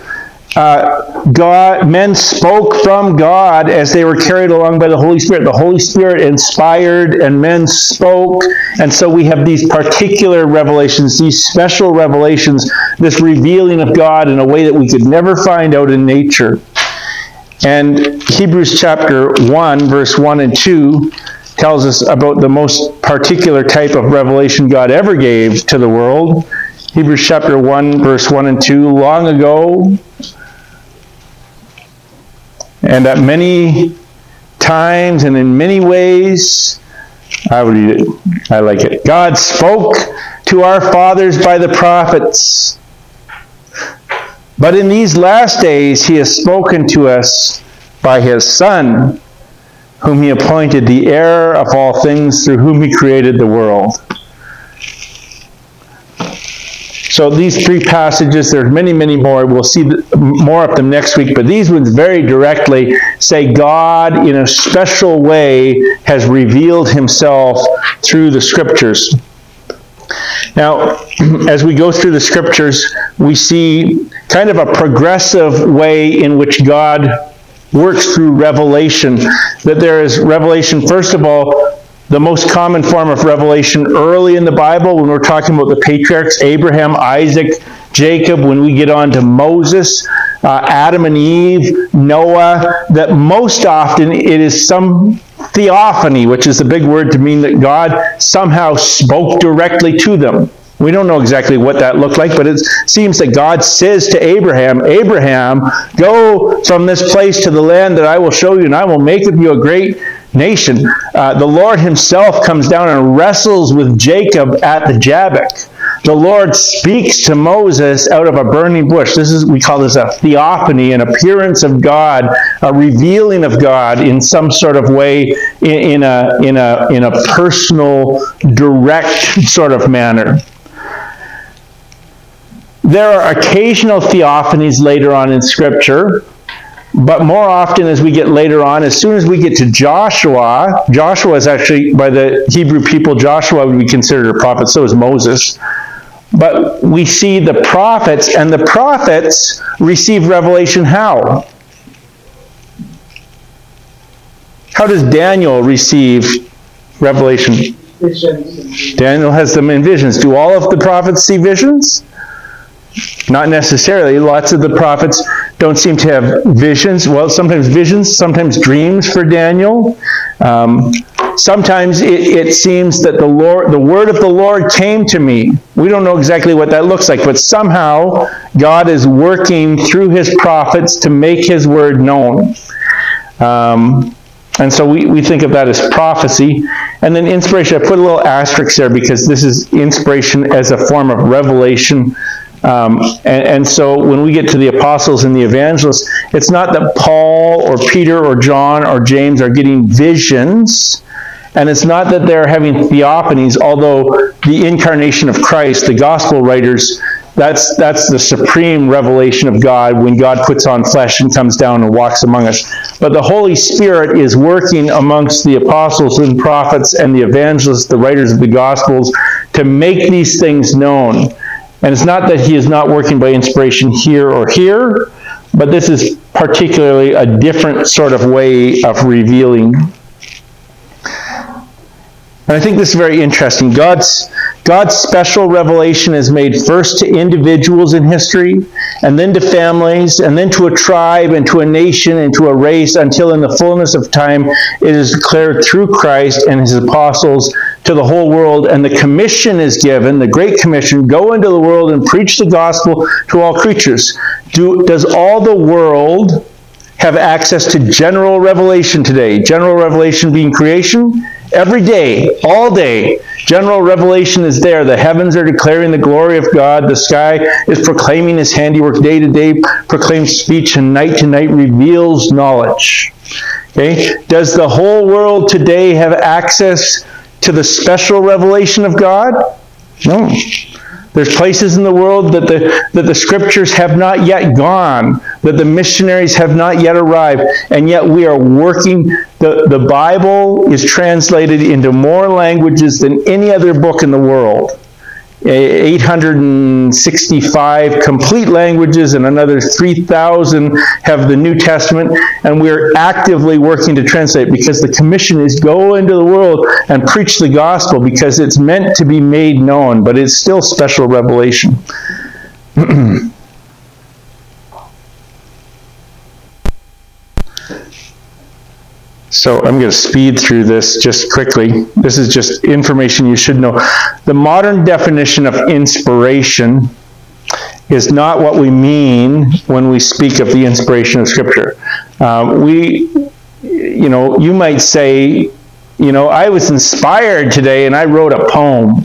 men spoke from God as they were carried along by the Holy Spirit. The Holy Spirit inspired and men spoke. And so we have these particular revelations, these special revelations, this revealing of God in a way that we could never find out in nature. And Hebrews chapter 1, verse 1 and 2 tells us about the most particular type of revelation God ever gave to the world. Hebrews chapter 1, verse 1 and 2, long ago, and at many times and in many ways, I read it, I like it. God spoke to our fathers by the prophets. But in these last days he has spoken to us by his Son, whom he appointed the heir of all things, through whom he created the world. So these three passages, there's many, many more. We'll see more of them next week. But these ones very directly say God, in a special way, has revealed himself through the Scriptures. Now, as we go through the Scriptures, we see kind of a progressive way in which God works through revelation. That there is revelation, first of all, the most common form of revelation early in the Bible, when we're talking about the patriarchs, Abraham, Isaac, Jacob, when we get on to Moses, Adam and Eve, Noah, that most often it is some theophany, which is the big word to mean that God somehow spoke directly to them. We don't know exactly what that looked like, but it seems that God says to Abraham, Abraham, go from this place to the land that I will show you, and I will make of you a great nation. The Lord himself comes down and wrestles with Jacob at the Jabbok. The Lord speaks to Moses out of a burning bush. We call this a theophany, an appearance of God, a revealing of God in some sort of way, in a personal, direct sort of manner. There are occasional theophanies later on in Scripture, but more often as we get later on, as soon as we get to Joshua is actually, by the Hebrew people, Joshua would be considered a prophet, so is Moses. But we see the prophets, and the prophets receive revelation how? How does Daniel receive revelation? Daniel has them in visions. Do all of the prophets see visions? Not necessarily. Lots of the prophets don't seem to have visions. Well, sometimes visions, sometimes dreams for Daniel. Sometimes it seems that the word of the Lord came to me. We don't know exactly what that looks like, but somehow God is working through his prophets to make his word known. And so we think of that as prophecy. And then inspiration, I put a little asterisk there because this is inspiration as a form of revelation. And so when we get to the apostles and the evangelists, it's not that Paul or Peter or John or James are getting visions, and it's not that they're having theophanies, although the incarnation of Christ, the gospel writers, that's the supreme revelation of God when God puts on flesh and comes down and walks among us. But the Holy Spirit is working amongst the apostles and prophets and the evangelists, the writers of the gospels, to make these things known. And it's not that he is not working by inspiration here or here, but this is particularly a different sort of way of revealing. And I think this is very interesting. God's special revelation is made first to individuals in history, and then to families, and then to a tribe, and to a nation, and to a race, until in the fullness of time it is declared through Christ and his apostles to the whole world, and the commission is given, the Great Commission, go into the world and preach the gospel to all creatures. Does all the world have access to general revelation today? General revelation being creation? Every day, all day, general revelation is there. The heavens are declaring the glory of God. The sky is proclaiming his handiwork. Day to day proclaims speech, and night to night reveals knowledge. Okay? Does the whole world today have access to the special revelation of God? No. There's places in the world that the scriptures have not yet gone, that the missionaries have not yet arrived, and yet we are working. The Bible is translated into more languages than any other book in the world. 865 complete languages, and another 3,000 have the New Testament, and we're actively working to translate, because the commission is go into the world and preach the gospel, because it's meant to be made known, but it's still special revelation. So I'm going to speed through this just quickly. This is just information you should know. The modern definition of inspiration is not what we mean when we speak of the inspiration of Scripture. You might say, I was inspired today and I wrote a poem.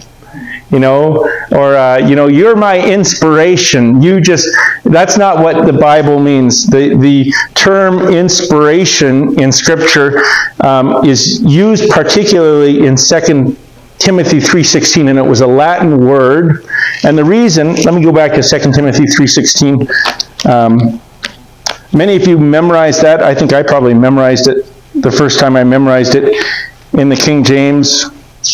You're my inspiration. That's not what the Bible means. The term inspiration in Scripture is used particularly in 2 Timothy 3:16, and it was a Latin word. And the reason, let me go back to 2 Timothy 3:16. Many of you memorized that. I think I probably memorized it the first time I memorized it in the King James.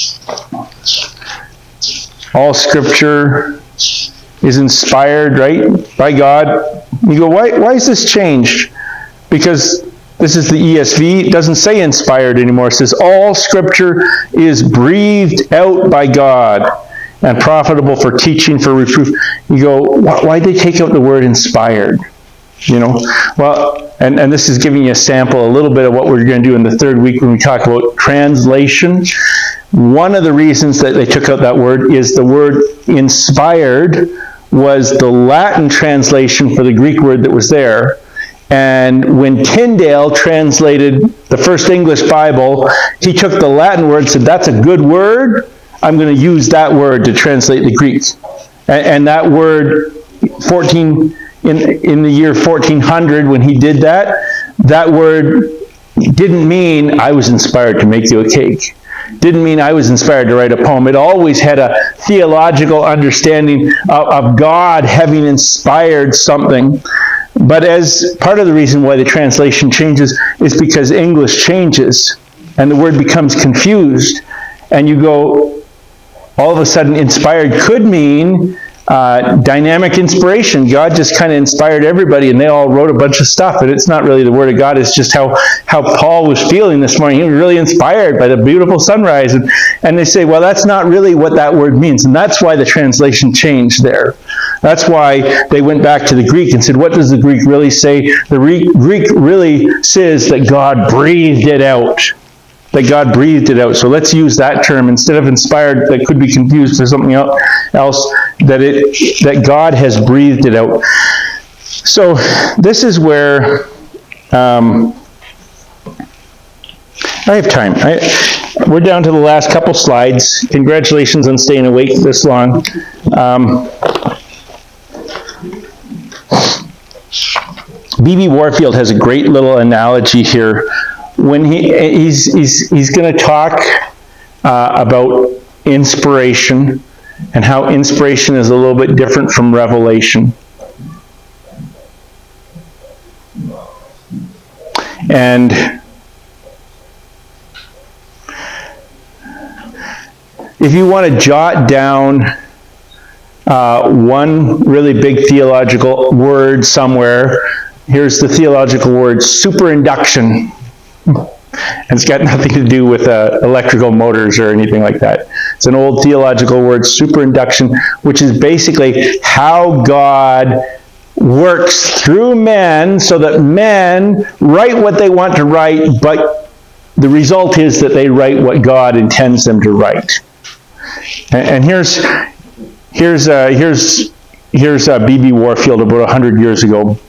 All Scripture is inspired, right, by God. You go, why is this changed? Because this is the ESV. It doesn't say inspired anymore. It says all Scripture is breathed out by God and profitable for teaching, for reproof. You go, why did they take out the word inspired? Well, and this is giving you a sample, a little bit of what we're going to do in the third week when we talk about translation. One of the reasons that they took out that word is the word inspired was the Latin translation for the Greek word that was there. And when Tyndale translated the first English Bible, he took the Latin word and said, that's a good word. I'm going to use that word to translate the Greek. And that word, in the year 1400, when he did that, that word didn't mean I was inspired to make you a cake. Didn't mean I was inspired to write a poem. It always had a theological understanding of God having inspired something. But as part of the reason why the translation changes is because English changes and the word becomes confused. And you go, all of a sudden, inspired could mean dynamic inspiration. God just kind of inspired everybody and they all wrote a bunch of stuff, and it's not really the Word of God. It's just how Paul was feeling this morning. He was really inspired by the beautiful sunrise, and they say, well, that's not really what that word means, and that's why the translation changed there. That's why they went back to the Greek and said, what does the Greek really say? The Greek really says that God breathed it out. That God breathed it out. So let's use that term instead of inspired, that could be confused for something else, that God has breathed it out. So this is where I have time. We're down to the last couple slides. Congratulations on staying awake this long. B.B. Warfield has a great little analogy here. When he's going to talk about inspiration and how inspiration is a little bit different from revelation. And if you want to jot down one really big theological word somewhere, here's the theological word, superinduction. And it's got nothing to do with electrical motors or anything like that. It's an old theological word, superinduction, which is basically how God works through men so that men write what they want to write, but the result is that they write what God intends them to write. And here's B.B. Warfield about 100 years ago.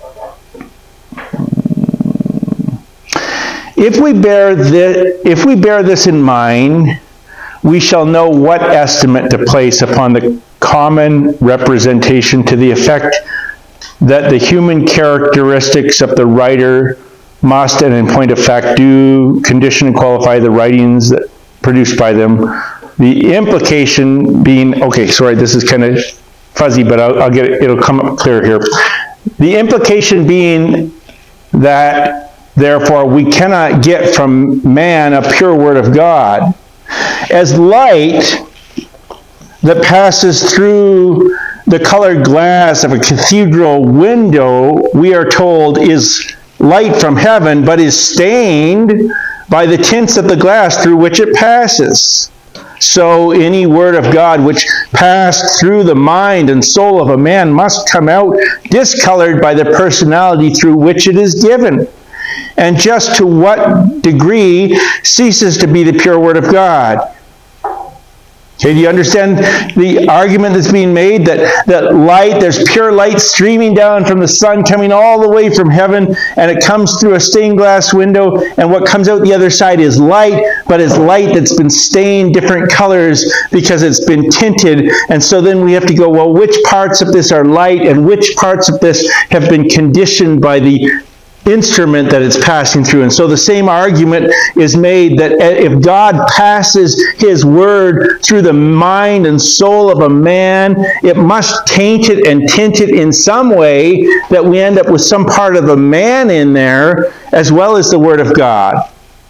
If we bear this in mind, we shall know what estimate to place upon the common representation to the effect that the human characteristics of the writer must, and in point of fact, do condition and qualify the writings that produced by them. The implication being, okay, sorry, this is kind of fuzzy, but I'll get it, it'll come up clear here. The implication being that, therefore, we cannot get from man a pure word of God. As light that passes through the colored glass of a cathedral window, we are told, is light from heaven, but is stained by the tints of the glass through which it passes. So any word of God which passed through the mind and soul of a man must come out discolored by the personality through which it is given. And just to what degree ceases to be the pure word of God. Okay, do you understand the argument that's being made? That light, there's pure light streaming down from the sun, coming all the way from heaven, and it comes through a stained glass window, and what comes out the other side is light, but it's light that's been stained different colors because it's been tinted. And so then we have to go, well, which parts of this are light, and which parts of this have been conditioned by the instrument that it's passing through. And so the same argument is made that if God passes His word through the mind and soul of a man, it must taint it and tint it in some way that we end up with some part of a man in there as well as the word of God.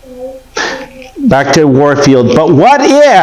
Back to Warfield. But what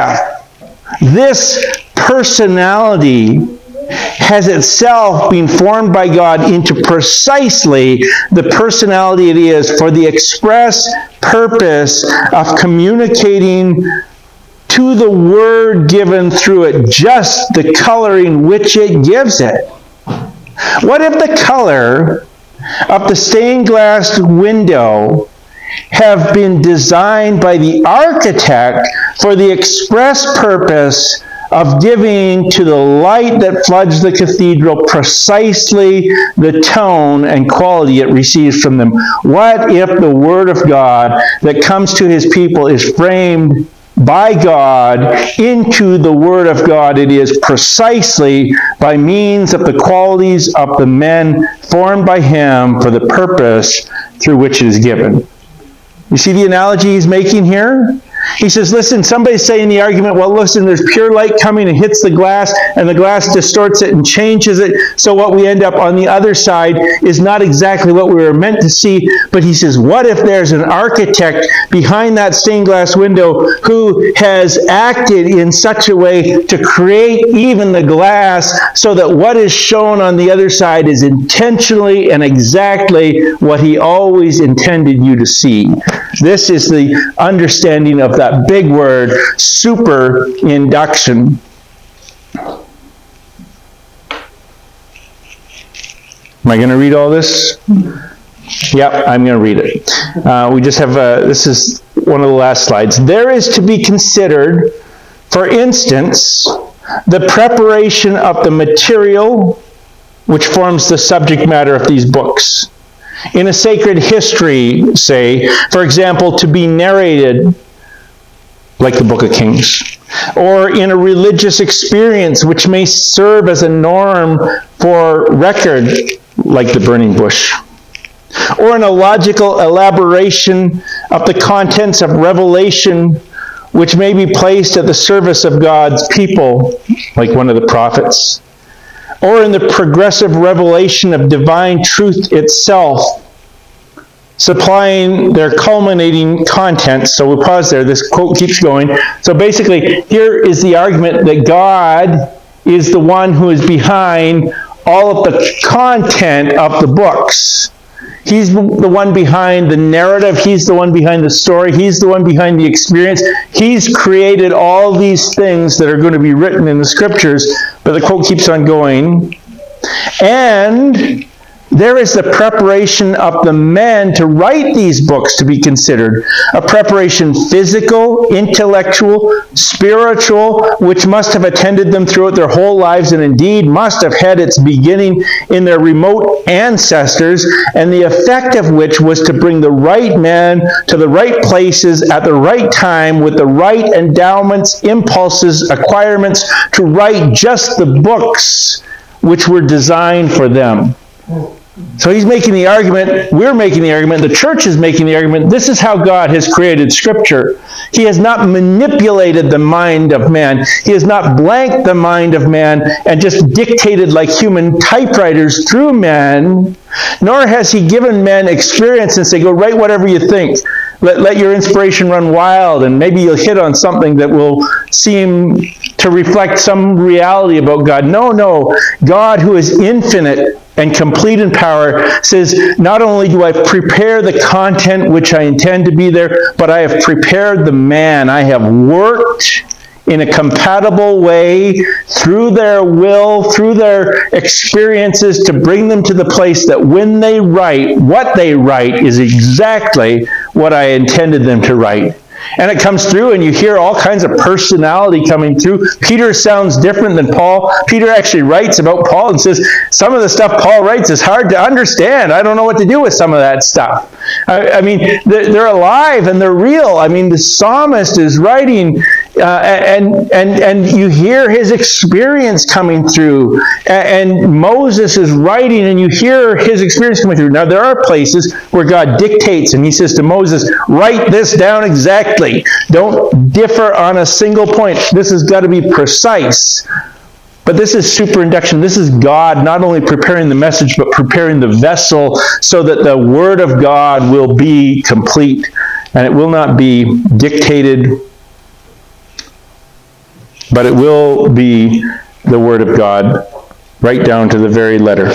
if this personality has itself been formed by God into precisely the personality it is for the express purpose of communicating to the word given through it just the coloring which it gives it? What if the color of the stained glass window have been designed by the architect for the express purpose of giving to the light that floods the cathedral precisely the tone and quality it receives from them? What if the Word of God that comes to His people is framed by God into the Word of God it is precisely by means of the qualities of the men formed by Him for the purpose through which it is given? You see the analogy he's making here? He says, listen, somebody's saying the argument, well, listen, there's pure light coming and hits the glass, and the glass distorts it and changes it, so what we end up on the other side is not exactly what we were meant to see. But he says, what if there's an architect behind that stained glass window who has acted in such a way to create even the glass so that what is shown on the other side is intentionally and exactly what he always intended you to see? This is the understanding of that big word, super induction. Am I going to read all this? Yep, I'm going to read it. We just have, this is one of the last slides. There is to be considered, for instance, the preparation of the material which forms the subject matter of these books. In a sacred history, say, for example, to be narrated like the Book of Kings, or in a religious experience which may serve as a norm for record, like the burning bush, or in a logical elaboration of the contents of revelation which may be placed at the service of God's people, like one of the prophets, or in the progressive revelation of divine truth itself, supplying their culminating contents. So we'll pause there. This quote keeps going. So basically, here is the argument that God is the one who is behind all of the content of the books. He's the one behind the narrative. He's the one behind the story. He's the one behind the experience. He's created all these things that are going to be written in the Scriptures. But the quote keeps on going. And There is the preparation of the men to write these books to be considered. A preparation physical, intellectual, spiritual, which must have attended them throughout their whole lives and indeed must have had its beginning in their remote ancestors, and the effect of which was to bring the right man to the right places at the right time with the right endowments, impulses, acquirements to write just the books which were designed for them. So he's making the argument, we're making the argument, the church is making the argument, this is how God has created Scripture. He has not manipulated the mind of man. He has not blanked the mind of man and just dictated like human typewriters through man, nor has he given men experience and say, go write whatever you think. Let your inspiration run wild, and maybe you'll hit on something that will seem to reflect some reality about God. No. God, who is infinite and complete in power, says, not only do I prepare the content which I intend to be there, but I have prepared the man. I have worked in a compatible way through their will, through their experiences, to bring them to the place that when they write, what they write is exactly what I intended them to write. And it comes through, and you hear all kinds of personality coming through. Peter sounds different than Paul. Peter actually writes about Paul and says, some of the stuff Paul writes is hard to understand. I don't know what to do with some of that stuff. I mean, they're alive and they're real. I mean, the psalmist is writing, and you hear his experience coming through. And Moses is writing, and you hear his experience coming through. Now, there are places where God dictates, and he says to Moses, write this down exactly. Don't differ on a single point. This has got to be precise. But this is superinduction. This is God not only preparing the message, but preparing the vessel so that the Word of God will be complete. And it will not be dictated, but it will be the Word of God, right down to the very letter.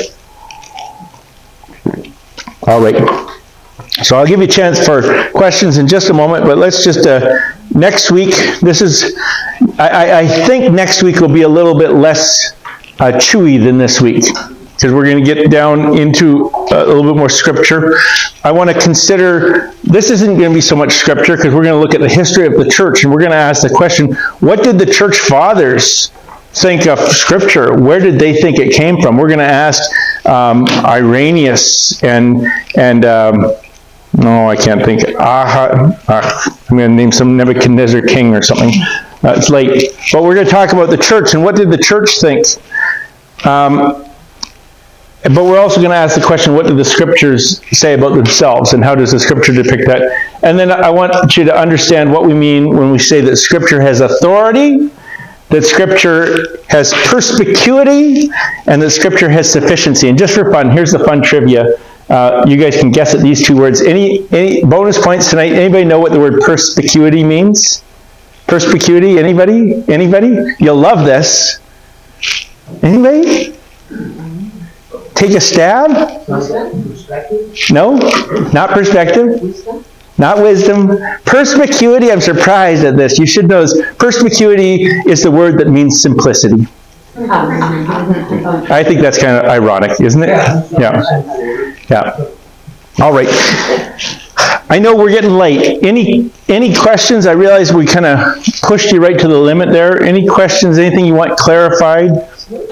All right. So I'll give you a chance for questions in just a moment, but let's just, next week, I think next week will be a little bit less chewy than this week, because we're going to get down into a little bit more Scripture. I want to consider, this isn't going to be so much Scripture, because we're going to look at the history of the church, and we're going to ask the question, what did the church fathers think of Scripture? Where did they think it came from? We're going to ask Irenaeus and no, I can't think. I'm going to name some Nebuchadnezzar king or something. It's late. But we're going to talk about the church and what did the church think. But we're also going to ask the question, what do the Scriptures say about themselves, and how does the Scripture depict that? And then I want you to understand what we mean when we say that Scripture has authority, that Scripture has perspicuity, and that Scripture has sufficiency. And just for fun, here's the fun trivia. You guys can guess at these two words. Any bonus points tonight? Anybody know what the word perspicuity means? Perspicuity? Anybody? You'll love this. Anybody? Take a stab? No? Not perspective? Not wisdom. Perspicuity, I'm surprised at this. You should know this. Perspicuity is the word that means simplicity. I think that's kind of ironic, isn't it? Yeah. All right. I know we're getting late. Any questions? I realize we kind of pushed you right to the limit there. Any questions? Anything you want clarified?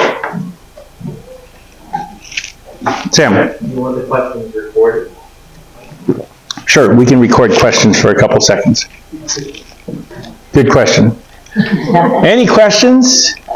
Sam? You want the questions recorded? Sure, we can record questions for a couple seconds. Good question. Any questions?